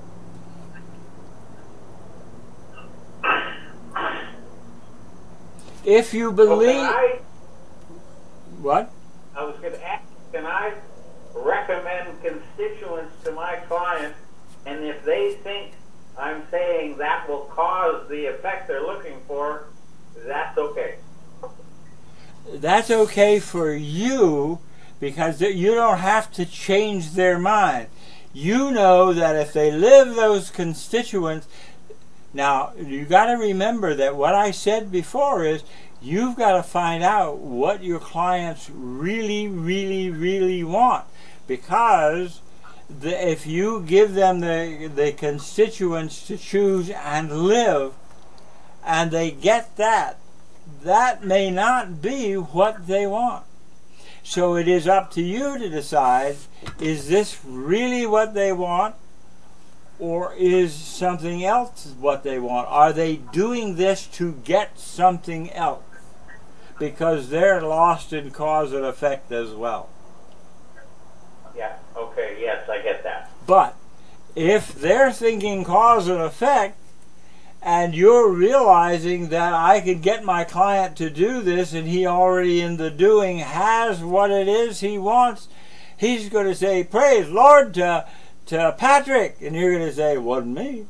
If you believe... What? I was going to ask, can I recommend constituents to my client, and if they think I'm saying that will cause the effect they're looking for, that's okay? That's okay for you. because you don't have to change their mind. You know that if they live those constituents, now you got to remember that what I said before is you've got to find out what your clients really, really, really want, because if you give them the constituents to choose and live, and they get that, that may not be what they want. So it is up to you to decide, is this really what they want, or is something else what they want? Are they doing this to get something else? Because they're lost in cause and effect as well. Yeah, okay, yes, I get that. But if they're thinking cause and effect, and you're realizing that I could get my client to do this, and he already in the doing has what it is he wants, he's going to say, praise Lord to Patrick, and you're going to say, wasn't me.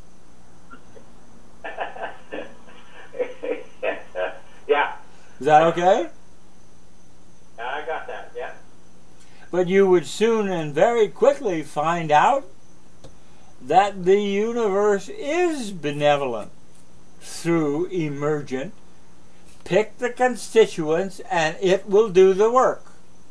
Yeah. Is that okay? I got that, yeah. But you would soon and very quickly find out that the universe is benevolent through emergent. Pick the constituents and it will do the work.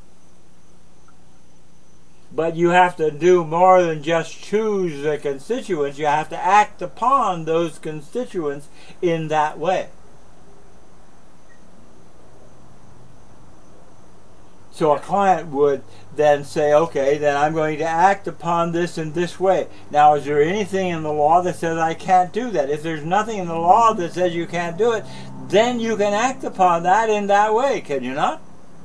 But you have to do more than just choose the constituents. You have to act upon those constituents in that way. So a client would then say, okay, then I'm going to act upon this in this way. Now, is there anything in the law that says I can't do that? If there's nothing in the law that says you can't do it, then you can act upon that in that way, can you not?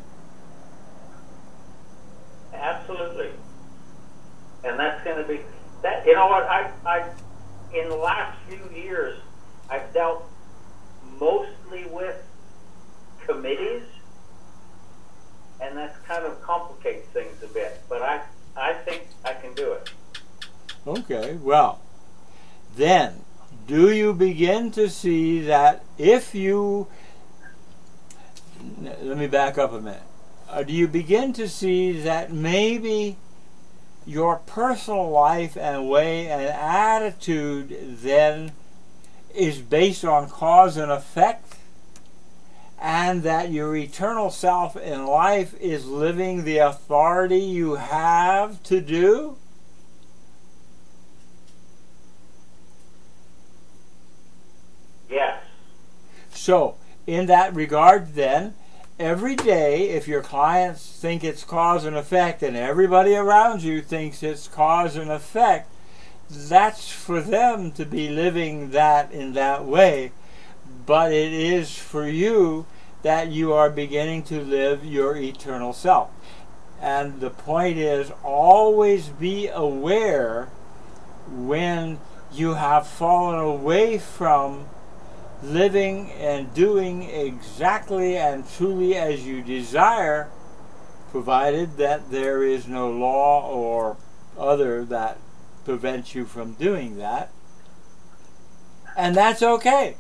Absolutely. And that's going to be, that. You know what, I in the last few years, I've dealt mostly with committees, and that kind of complicates things a bit. But I think I can do it. Okay, well, then, do you begin to see that if you... Let me back up a minute. Do you begin to see that maybe your personal life and way and attitude then is based on cause and effect, and that your eternal self in life is living the authority you have to do? Yes. So, in that regard then, every day, if your clients think it's cause and effect and everybody around you thinks it's cause and effect, that's for them to be living that in that way. But it is for you that you are beginning to live your eternal self. And the point is, always be aware when you have fallen away from living and doing exactly and truly as you desire, provided that there is no law or other that prevents you from doing that. And that's okay.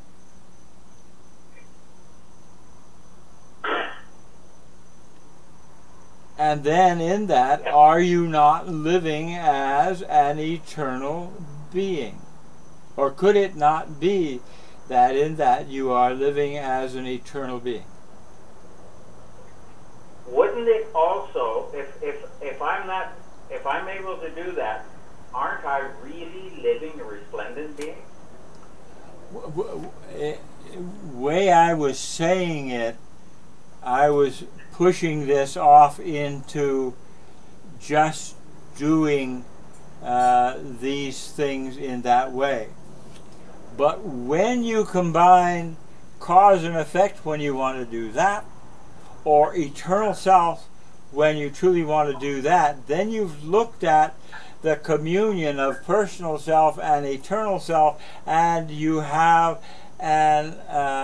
And then in that, are you not living as an eternal being? Or could it not be that in that you are living as an eternal being? Wouldn't it also, if I'm able to do that, aren't I really living a resplendent being? Way I was saying it, I was pushing this off into just doing these things in that way. But when you combine cause and effect when you want to do that, or eternal self when you truly want to do that, then you've looked at the communion of personal self and eternal self, and you have an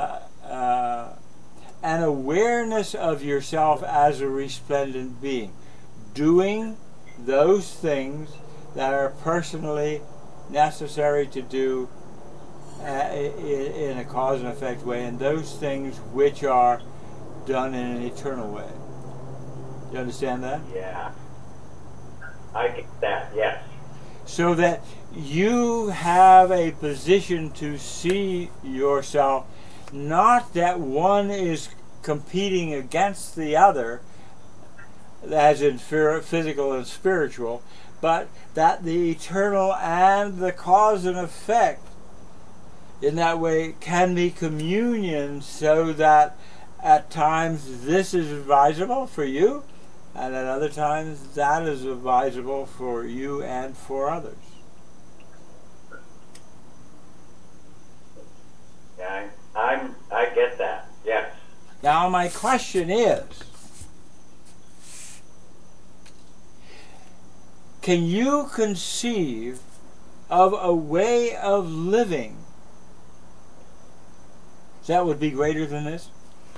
awareness of yourself as a resplendent being, doing those things that are personally necessary to do in a cause and effect way, and those things which are done in an eternal way. You understand that? Yeah. I get that, yes. So that you have a position to see yourself, not that one is competing against the other, as in physical and spiritual, but that the eternal and the cause and effect in that way can be communion, so that at times this is advisable for you, and at other times that is advisable for you and for others. Yeah, I get that, yes. Now my question is, can you conceive of a way of living that would be greater than this?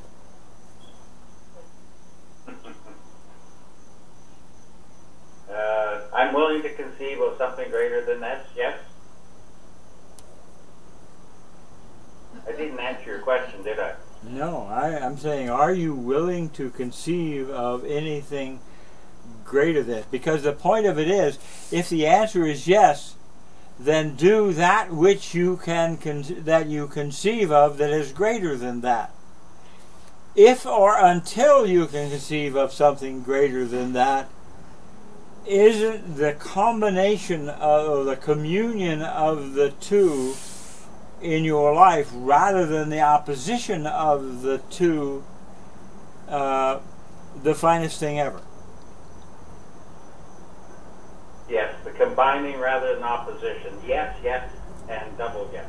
I'm willing to conceive of something greater than this, yes. I didn't answer your question, did I? No, I'm saying, are you willing to conceive of anything greater than this? Because the point of it is, if the answer is yes, then do that which you can that you conceive of that is greater than that. If or until you can conceive of something greater than that, isn't the combination of the communion of the two in your life, rather than the opposition of the two, the finest thing ever? Yes, the combining rather than opposition. Yes, yes, and double yes.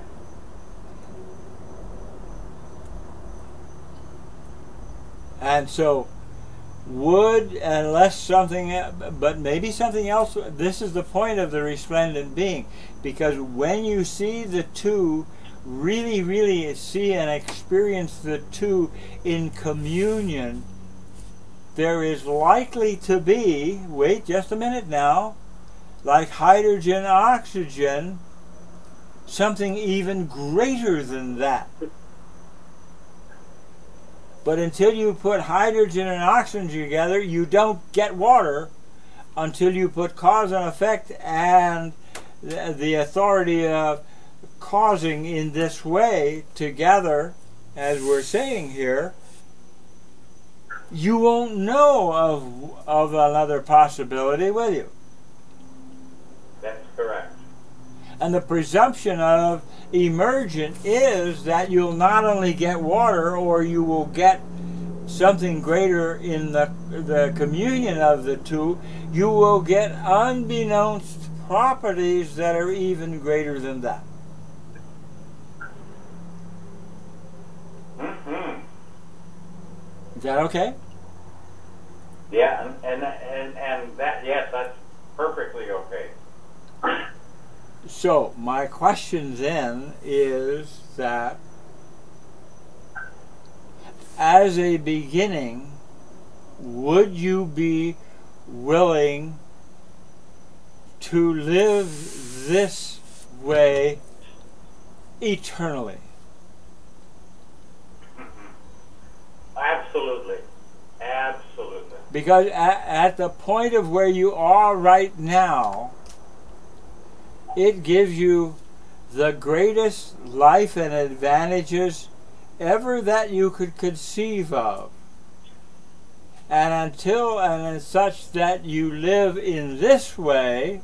And so, would, unless something, but maybe something else, this is the point of the resplendent being, because when you see the two, really see and experience the two in communion, there is likely to be, wait just a minute now, like hydrogen, oxygen, something even greater than that. But until you put hydrogen and oxygen together, you don't get water until you put cause and effect and the authority of causing in this way together, as we're saying here. You won't know of another possibility, will you? That's correct. And the presumption of emergent is that you'll not only get water, or you will get something greater in the communion of the two, you will get unbeknownst properties that are even greater than that. Mm-hmm. Is that okay? Yeah, and that, yes, that's perfectly okay. So, my question then is that, as a beginning, would you be willing to live this way eternally? Absolutely. Absolutely. Because at the point of where you are right now, it gives you the greatest life and advantages ever that you could conceive of. And until and such that you live in this way,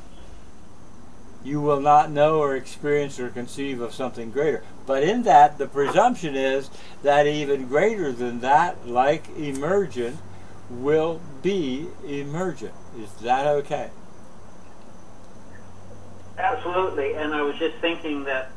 you will not know or experience or conceive of something greater. But in that, the presumption is that even greater than that, like emergent, will be emergent. Is that okay? Absolutely, and I was just thinking that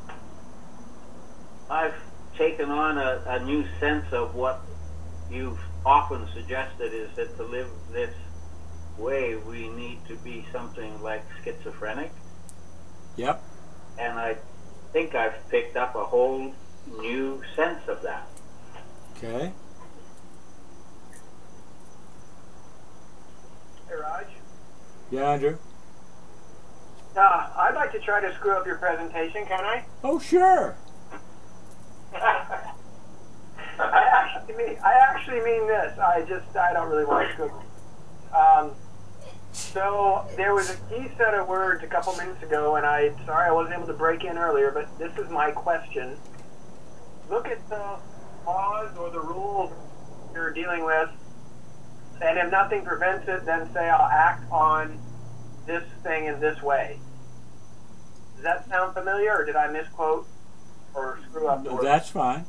I've taken on a new sense of what you've often suggested, is that to live this way we need to be something like schizophrenic. Yep. And I think I've picked up a whole new sense of that. Okay. Hey, Raj. Yeah, Andrew? I'd like to try to screw up your presentation, can I? Oh, sure. I I actually mean this. I don't really want to go. So there was a key set of words a couple minutes ago, and sorry I wasn't able to break in earlier, but this is my question. Look at the laws or the rules you're dealing with, and if nothing prevents it, then say I'll act on this thing in this way. Does that sound familiar, or did I misquote or screw up the word? That's fine.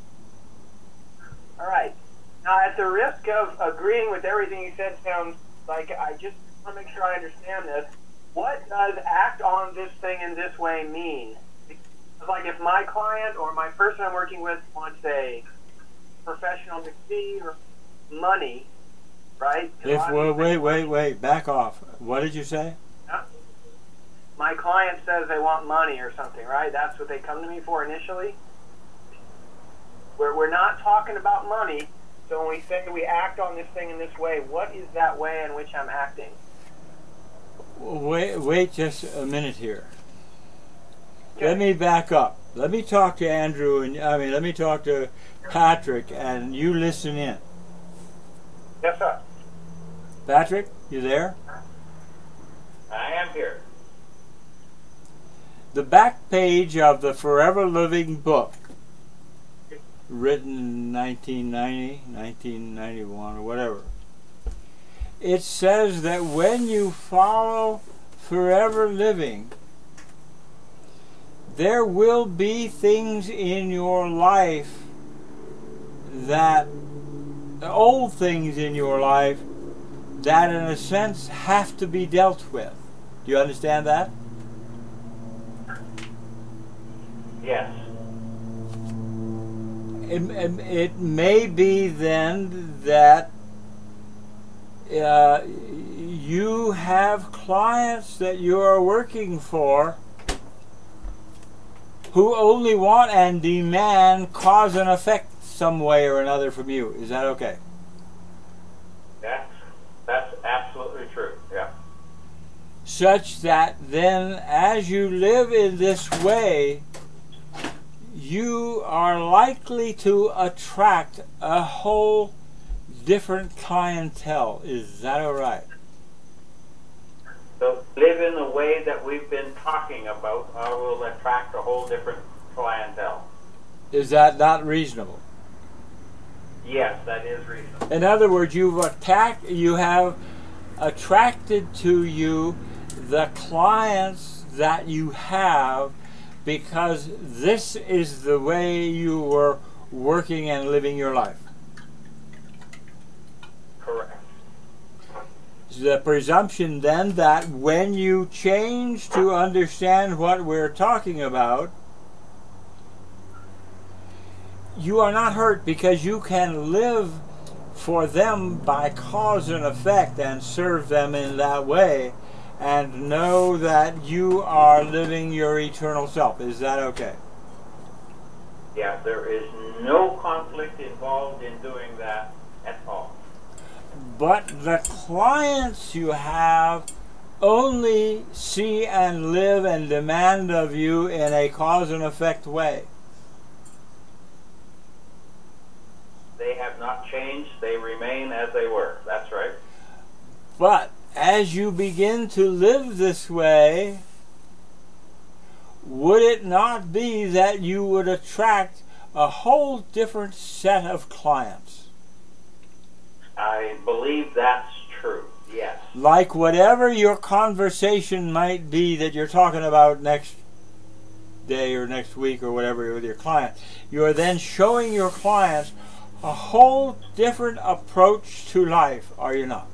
All right. Now, at the risk of agreeing with everything you said, sounds like I just want to make sure I understand this. What does act on this thing in this way mean? It's like if my client or my person I'm working with wants a professional fee or money, right? Wait, back off. What did you say? My client says they want money or something, right? That's what they come to me for initially. We're not talking about money, so when we say we act on this thing in this way, what is that way in which I'm acting? Wait just a minute here. Okay. Let me back up. Let me talk to Andrew, let me talk to Patrick, and you listen in. Yes, sir. Patrick, you there? I am here. The back page of the Forever Living book, written in 1990, 1991, or whatever, it says that when you follow Forever Living, there will be things in your life old things in your life that in a sense have to be dealt with. Do you understand that? Yes. It may be then that you have clients that you are working for who only want and demand cause and effect some way or another from you. Is that okay? That's absolutely true. Yeah. Such that then, as you live in this way, you are likely to attract a whole different clientele. Is that all right? So live in the way that we've been talking about, will attract a whole different clientele. Is that not reasonable? Yes, that is reasonable. In other words, you have attracted to you the clients that you have because this is the way you were working and living your life. Correct. The presumption then that when you change to understand what we're talking about, you are not hurt because you can live for them by cause and effect and serve them in that way and know that you are living your eternal self. Is that okay? Yeah, there is no conflict involved in doing that at all. But the clients you have only see and live and demand of you in a cause and effect way. They have not changed. They remain as they were. That's right. But as you begin to live this way, would it not be that you would attract a whole different set of clients? I believe that's true. Yes. Like whatever your conversation might be that you're talking about next day or next week or whatever with your client, you are then showing your clients a whole different approach to life, are you not?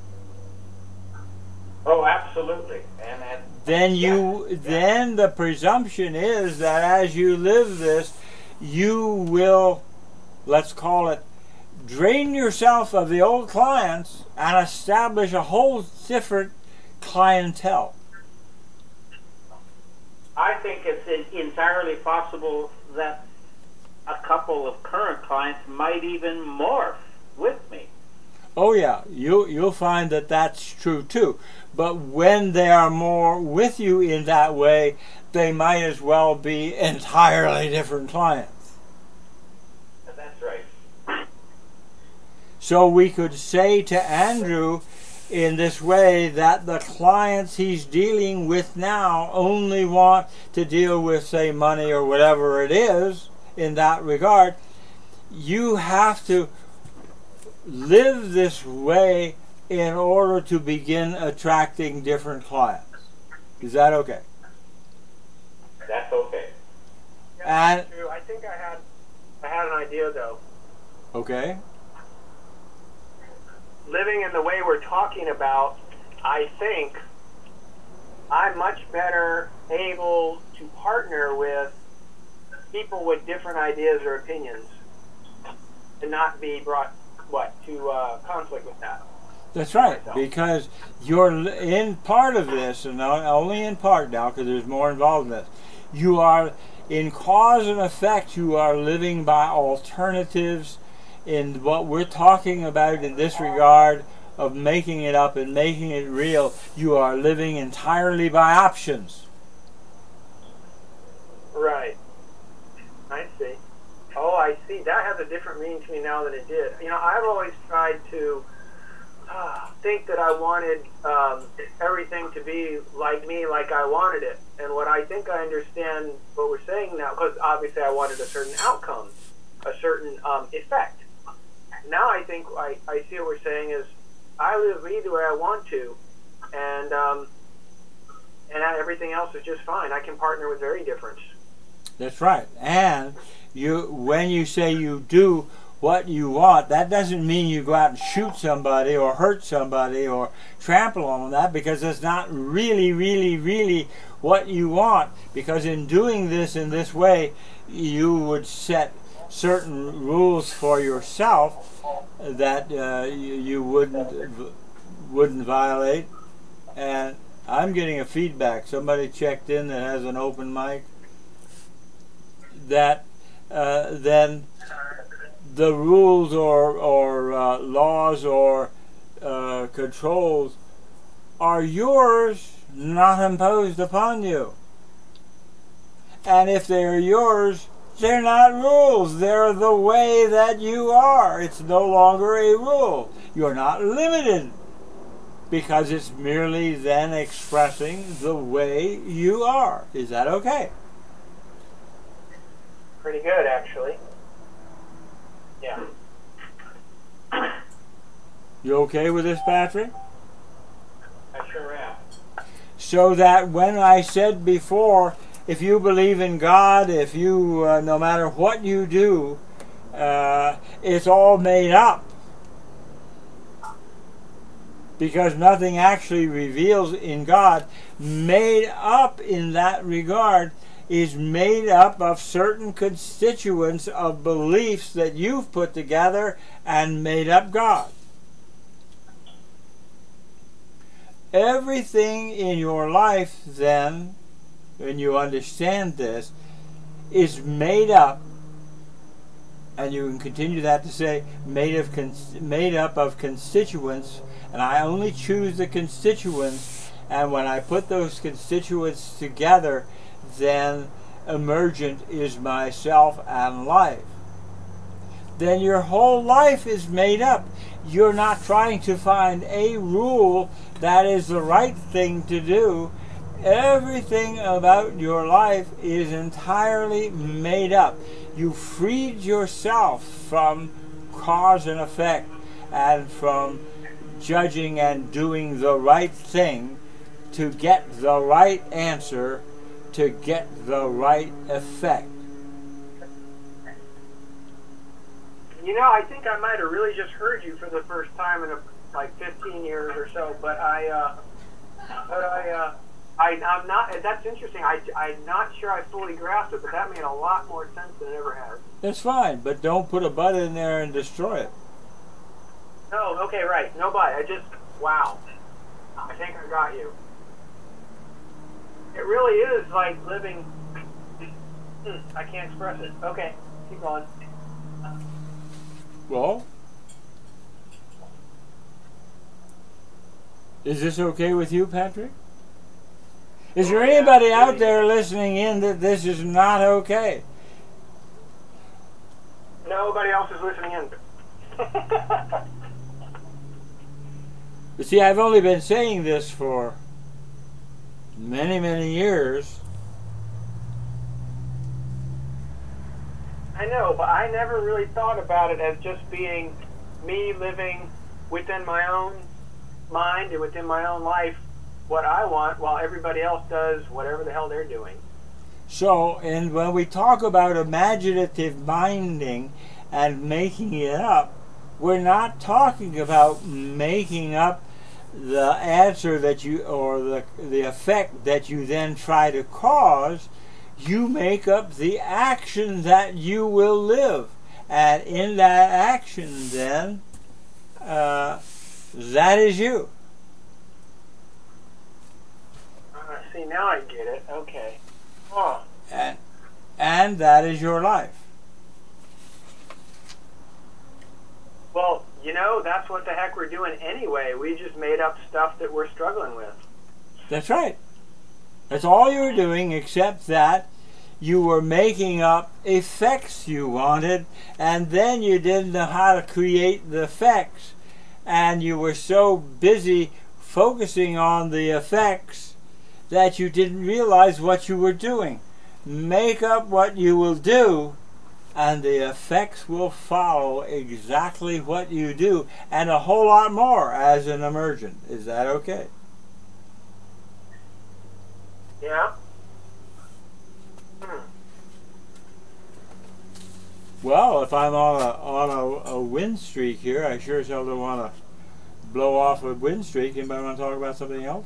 Oh, absolutely. And then the presumption is that as you live this, you will, let's call it, drain yourself of the old clients and establish a whole different clientele. I think it's entirely possible that a couple of current clients might even morph with me. Oh yeah, you'll find that that's true too. But when they are more with you in that way, they might as well be entirely different clients. That's right. So we could say to Andrew in this way that the clients he's dealing with now only want to deal with, say, money or whatever it is in that regard. You have to live this way in order to begin attracting different clients. Is that okay? That's okay. Yeah, And that's true. I think I had an idea though. okay. Living in the way we're talking about, I think I'm much better able to partner with people with different ideas or opinions and not be brought to conflict with that. That's right, because you're in part of this, and only in part now, because there's more involved in this. You are, in cause and effect, you are living by alternatives in what we're talking about in this regard of making it up and making it real. You are living entirely by options. Right. I see. Oh, I see. That has a different meaning to me now than it did. You know, I've always tried to think that I wanted everything to be like me, like I wanted it. And what I think I understand what we're saying now, because obviously I wanted a certain outcome, a certain effect. Now I think I see what we're saying is I live me the way I want to, and everything else is just fine. I can partner with very different. That's right. And when you say you do what you want, that doesn't mean you go out and shoot somebody or hurt somebody or trample on that, because it's not really, really, really what you want. Because in doing this in this way, you would set certain rules for yourself that you wouldn't violate. And I'm getting a feedback. Somebody checked in that has an open mic. That then the rules or laws or controls are yours, not imposed upon you. And if they're yours, they're not rules. They're the way that you are. It's no longer a rule. You're not limited, because it's merely then expressing the way you are. Is that okay? Pretty good, actually. Yeah. You okay with this, Patrick? I sure am. So that when I said before, if you believe in God, if you, no matter what you do, it's all made up. Because nothing actually reveals in God. Made up in that regard is made up of certain constituents of beliefs that you've put together and made up God. Everything in your life, then, when you understand this, is made up, and you can continue that to say, made up of constituents, and I only choose the constituents, and when I put those constituents together, then emergent is myself and life. Then your whole life is made up. You're not trying to find a rule that is the right thing to do. Everything about your life is entirely made up. You freed yourself from cause and effect and from judging and doing the right thing to get the right answer, to get the right effect. You know, I think I might have really just heard you for the first time in like 15 years or so, but I'm not. That's interesting. I'm not sure I fully grasped it, but that made a lot more sense than it ever has. That's fine, but don't put a but in there and destroy it. No, okay, right. No but. Wow. I think I got you. It really is like living. I can't express it. Okay, keep going. Well, is this okay with you, Patrick? Is there anybody out there listening in that this is not okay? Nobody else is listening in. But see, I've only been saying this for many, many years. I know, but I never really thought about it as just being me living within my own mind and within my own life what I want while everybody else does whatever the hell they're doing. So, and when we talk about imaginative minding and making it up, we're not talking about making up the answer that you, or the effect that you then try to cause. You make up the action that you will live. And in that action, then, that is you. See, now I get it. Okay. Oh. And that is your life. Well, you know, that's what the heck we're doing anyway. We just made up stuff that we're struggling with. That's right. That's all you were doing, except that you were making up effects you wanted, and then you didn't know how to create the effects, and you were so busy focusing on the effects that you didn't realize what you were doing. Make up what you will do, and the effects will follow exactly what you do, and a whole lot more as an emergent. Is that okay? Yeah. Well, if I'm on a win streak here, I sure as hell don't want to blow off a win streak. Anybody want to talk about something else?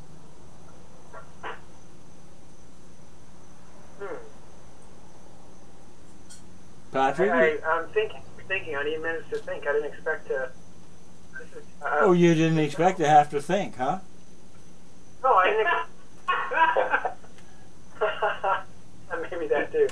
Patrick? I'm thinking. I need minutes to think. I didn't expect to. Oh, you didn't expect to have to think, huh? No, I didn't. Maybe that too.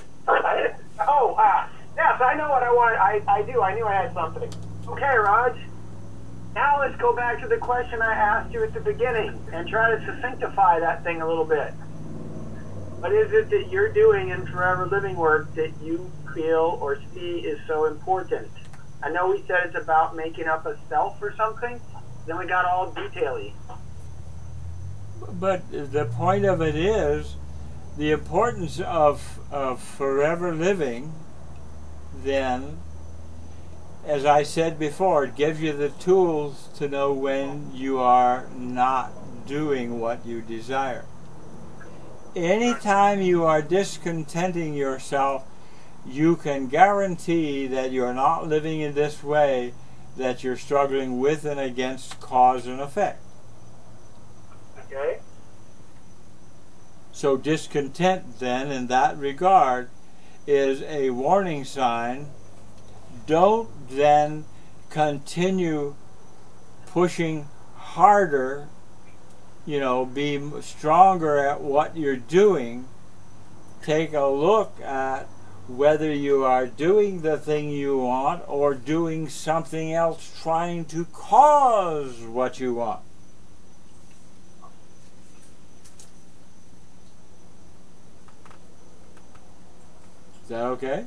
Yes, I know what I want. I do. I knew I had something. Okay, Raj. Now let's go back to the question I asked you at the beginning and try to succinctify that thing a little bit. What is it that you're doing in Forever Living work that you feel or see is so important? I know we said it's about making up a self or something. Then we got all detaily. But the point of it is the importance of forever living. Then, as I said before, it gives you the tools to know when you are not doing what you desire. Anytime you are discontenting yourself, you can guarantee that you're not living in this way, that you're struggling with and against cause and effect. Okay. So discontent then, in that regard, is a warning sign. Don't then continue pushing harder, be stronger at what you're doing. Take a look at whether you are doing the thing you want or doing something else trying to cause what you want. Is that okay?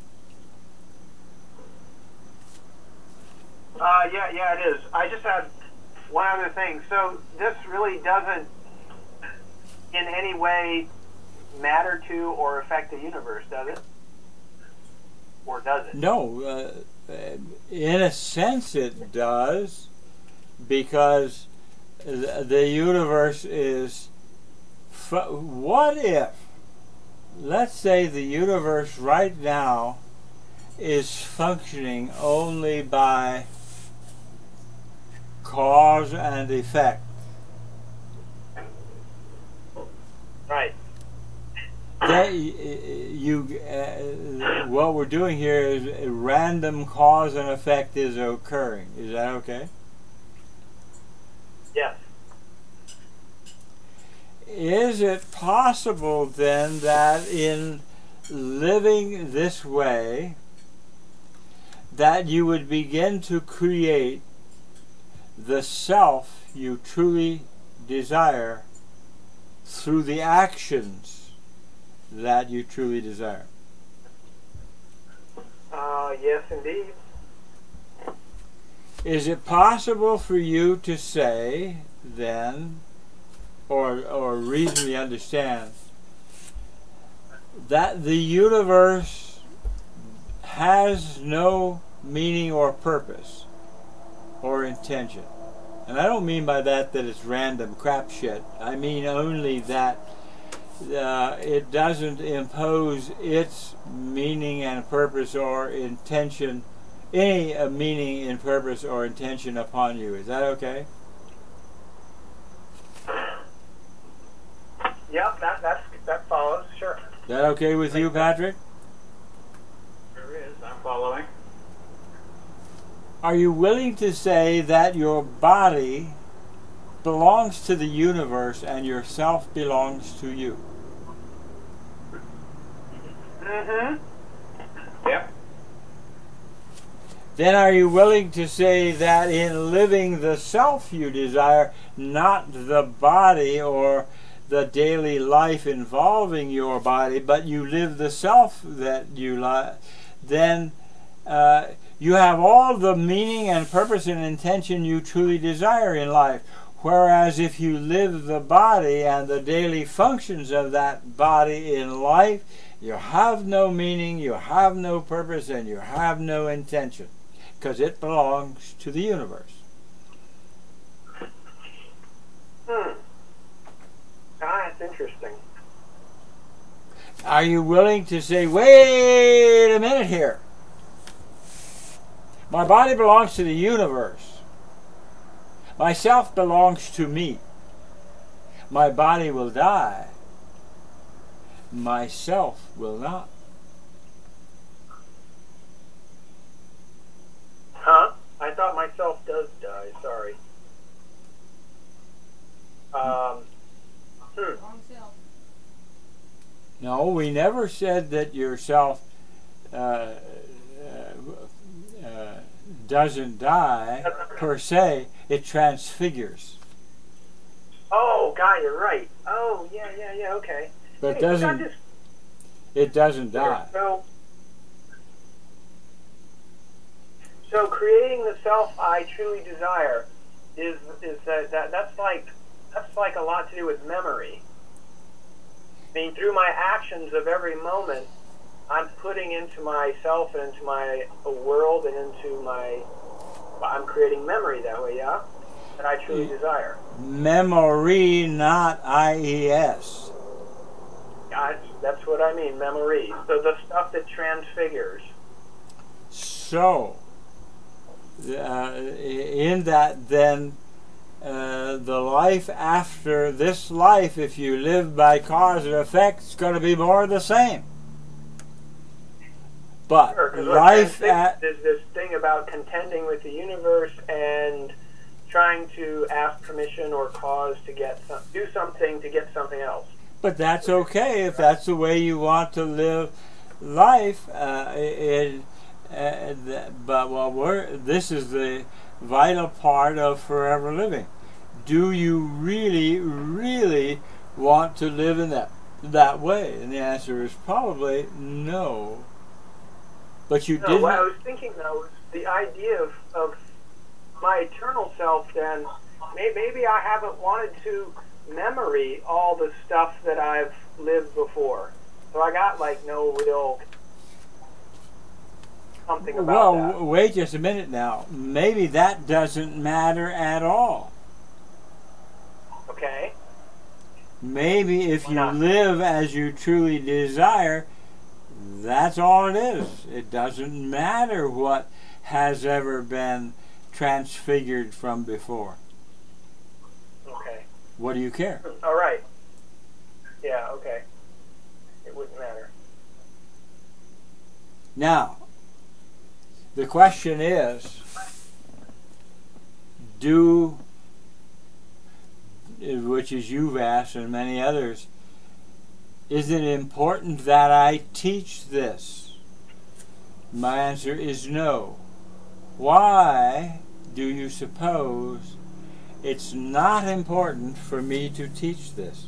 Yeah, it is. I just had one other thing. So this really doesn't in any way matter to or affect the universe, does it? Or does it? No. In a sense it does, because the universe is... What if, let's say the universe right now is functioning only by cause and effect. Right. What we're doing here is a random cause and effect is occurring. Is that okay? Yes. Is it possible then that in living this way, that you would begin to create the self you truly desire through the actions that you truly desire? Yes, indeed. is it possible for you to say then, or reasonably understand, that the universe has no meaning or purpose or intention? And I don't mean by that it's random crap shit. I mean only that it doesn't impose its meaning and purpose or intention, any meaning and purpose or intention upon you. Is that okay? Yep, that follows. Sure. Is that okay with you, Patrick? There is. I'm following. Are you willing to say that your body belongs to the universe and yourself belongs to you? Mm-hmm. Yep. Then are you willing to say that in living the self you desire, not the body or the daily life involving your body, but you live the self that you like, then you have all the meaning and purpose and intention you truly desire in life. Whereas if you live the body and the daily functions of that body in life, you have no meaning, you have no purpose, and you have no intention, because it belongs to the universe. That's interesting. Are you willing to say, wait a minute here, my body belongs to the universe, myself belongs to me, my body will die, myself will not? Huh? I thought myself does die. Sorry. No, we never said that yourself doesn't die per se. It transfigures. Oh, God, you're right. Oh, yeah, okay. But Hey, it doesn't die. So creating the self I truly desire is that's like a lot to do with memory. I mean, through my actions of every moment, I'm putting into myself and into my world and I'm creating memory that way, yeah? That I truly desire. Memory, not IES. That's what I mean, memory. So the stuff that transfigures. So, in that then, the life after this life, if you live by cause and effect, is going to be more of the same. But sure, life there's this thing about contending with the universe and trying to ask permission or cause to do something to get something else. But that's okay if that's the way you want to live life. This is the vital part of forever living. Do you really, really want to live in that way? And the answer is probably no. But you didn't. What I was thinking though was the idea of my eternal self. Then maybe I haven't wanted to memory all the stuff that I've lived before, so I got like no real something about that. Well, wait just a minute now. Maybe that doesn't matter at all. Okay. Maybe if you live as you truly desire, that's all it is. It doesn't matter what has ever been transfigured from before. Okay. What do you care? All right. Yeah, okay. It wouldn't matter. Now, the question is, which is you've asked and many others, is it important that I teach this? My answer is no. Why do you suppose it's not important for me to teach this?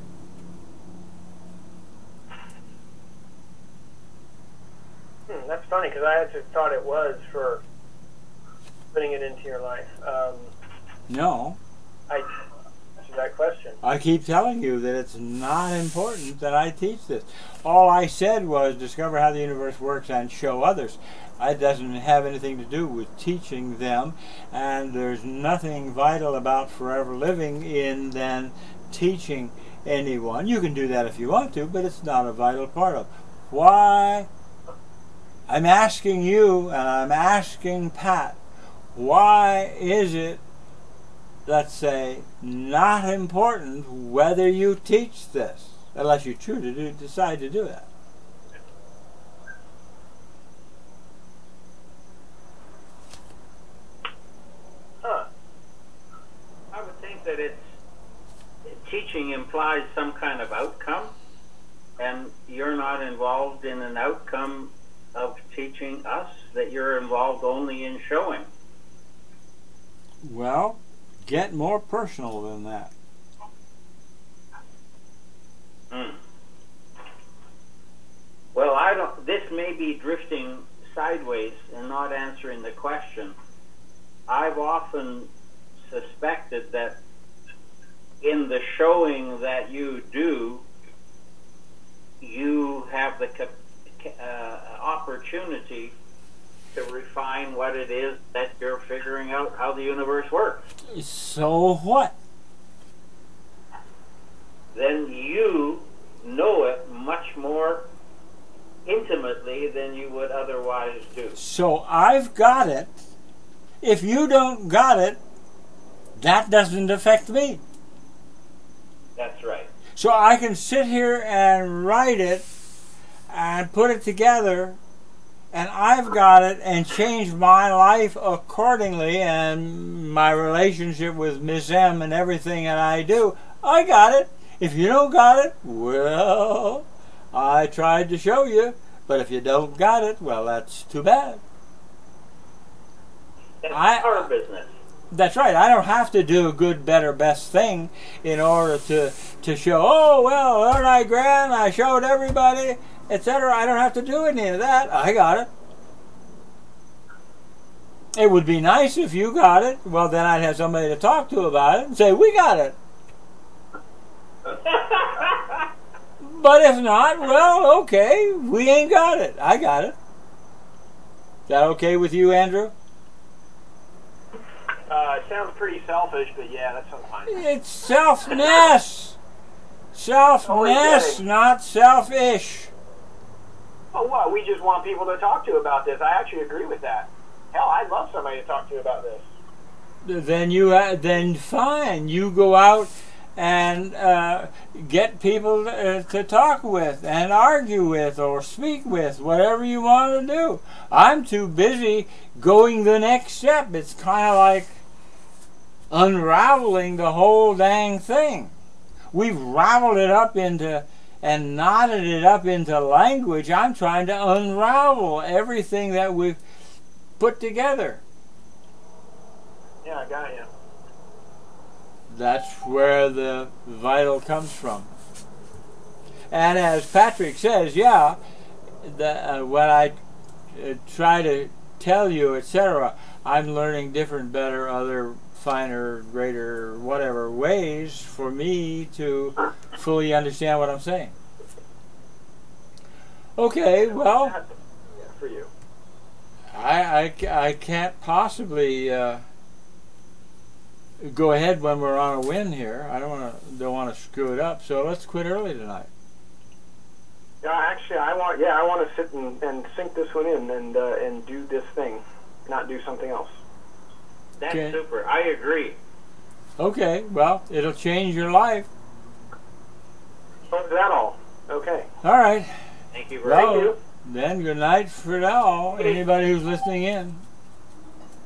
That's funny because I actually thought it was for putting it into your life. No. I answered that question. I keep telling you that it's not important that I teach this. All I said was discover how the universe works and show others. It doesn't have anything to do with teaching them, and there's nothing vital about forever living in than teaching anyone. You can do that if you want to, but it's not a vital part of why. I'm asking you, and I'm asking Pat, why is it, let's say, not important whether you teach this, unless you truly decide to do that? I would think that teaching implies some kind of outcome, and you're not involved in an outcome of teaching us, that you're involved only in showing. Well, get more personal than that. Well, this may be drifting sideways and not answering the question. I've often suspected that in the showing that you do, you have the opportunity to refine what it is that you're figuring out how the universe works. So what? Then you know it much more intimately than you would otherwise do. So I've got it. If you don't got it, that doesn't affect me. That's right. So I can sit here and write it and put it together, and I've got it, and change my life accordingly, and my relationship with Miss M and everything that I do. I got it. If you don't got it, well, I tried to show you, but if you don't got it, well, that's too bad. It's our business. That's right. I don't have to do a good, better, best thing in order to show, oh, well, aren't I grand? I showed everybody, etc. I don't have to do any of that. I got it. It would be nice if you got it. Well, then I'd have somebody to talk to about it and say, we got it. But if not, well, okay, we ain't got it. I got it. Is that okay with you, Andrew? It sounds pretty selfish, but yeah, that sounds fine. It's selfness. Selfness, not selfish. Oh, what? We just want people to talk to about this. I actually agree with that. Hell, I'd love somebody to talk to about this. Then fine. You go out and get people to talk with and argue with or speak with, whatever you want to do. I'm too busy going the next step. It's kind of like unraveling the whole dang thing. We've raveled it up into and knotted it up into language. I'm trying to unravel everything that we've put together. Yeah, I got you. That's where the vital comes from. And as Patrick says, yeah, when I try to tell you, etc., I'm learning different, better, other, finer, greater, whatever ways for me to fully understand what I'm saying. Okay, well, for you. I can't possibly go ahead when we're on a win here. I don't want to screw it up. So let's quit early tonight. Yeah, actually, I want to sit and sink this one in and do this thing, not do something else. That's Okay. super. I agree. Okay, well, it'll change your life. Oh, is that all? Okay. All right. Thank you very much. Well, then good night for now. Anybody who's listening in.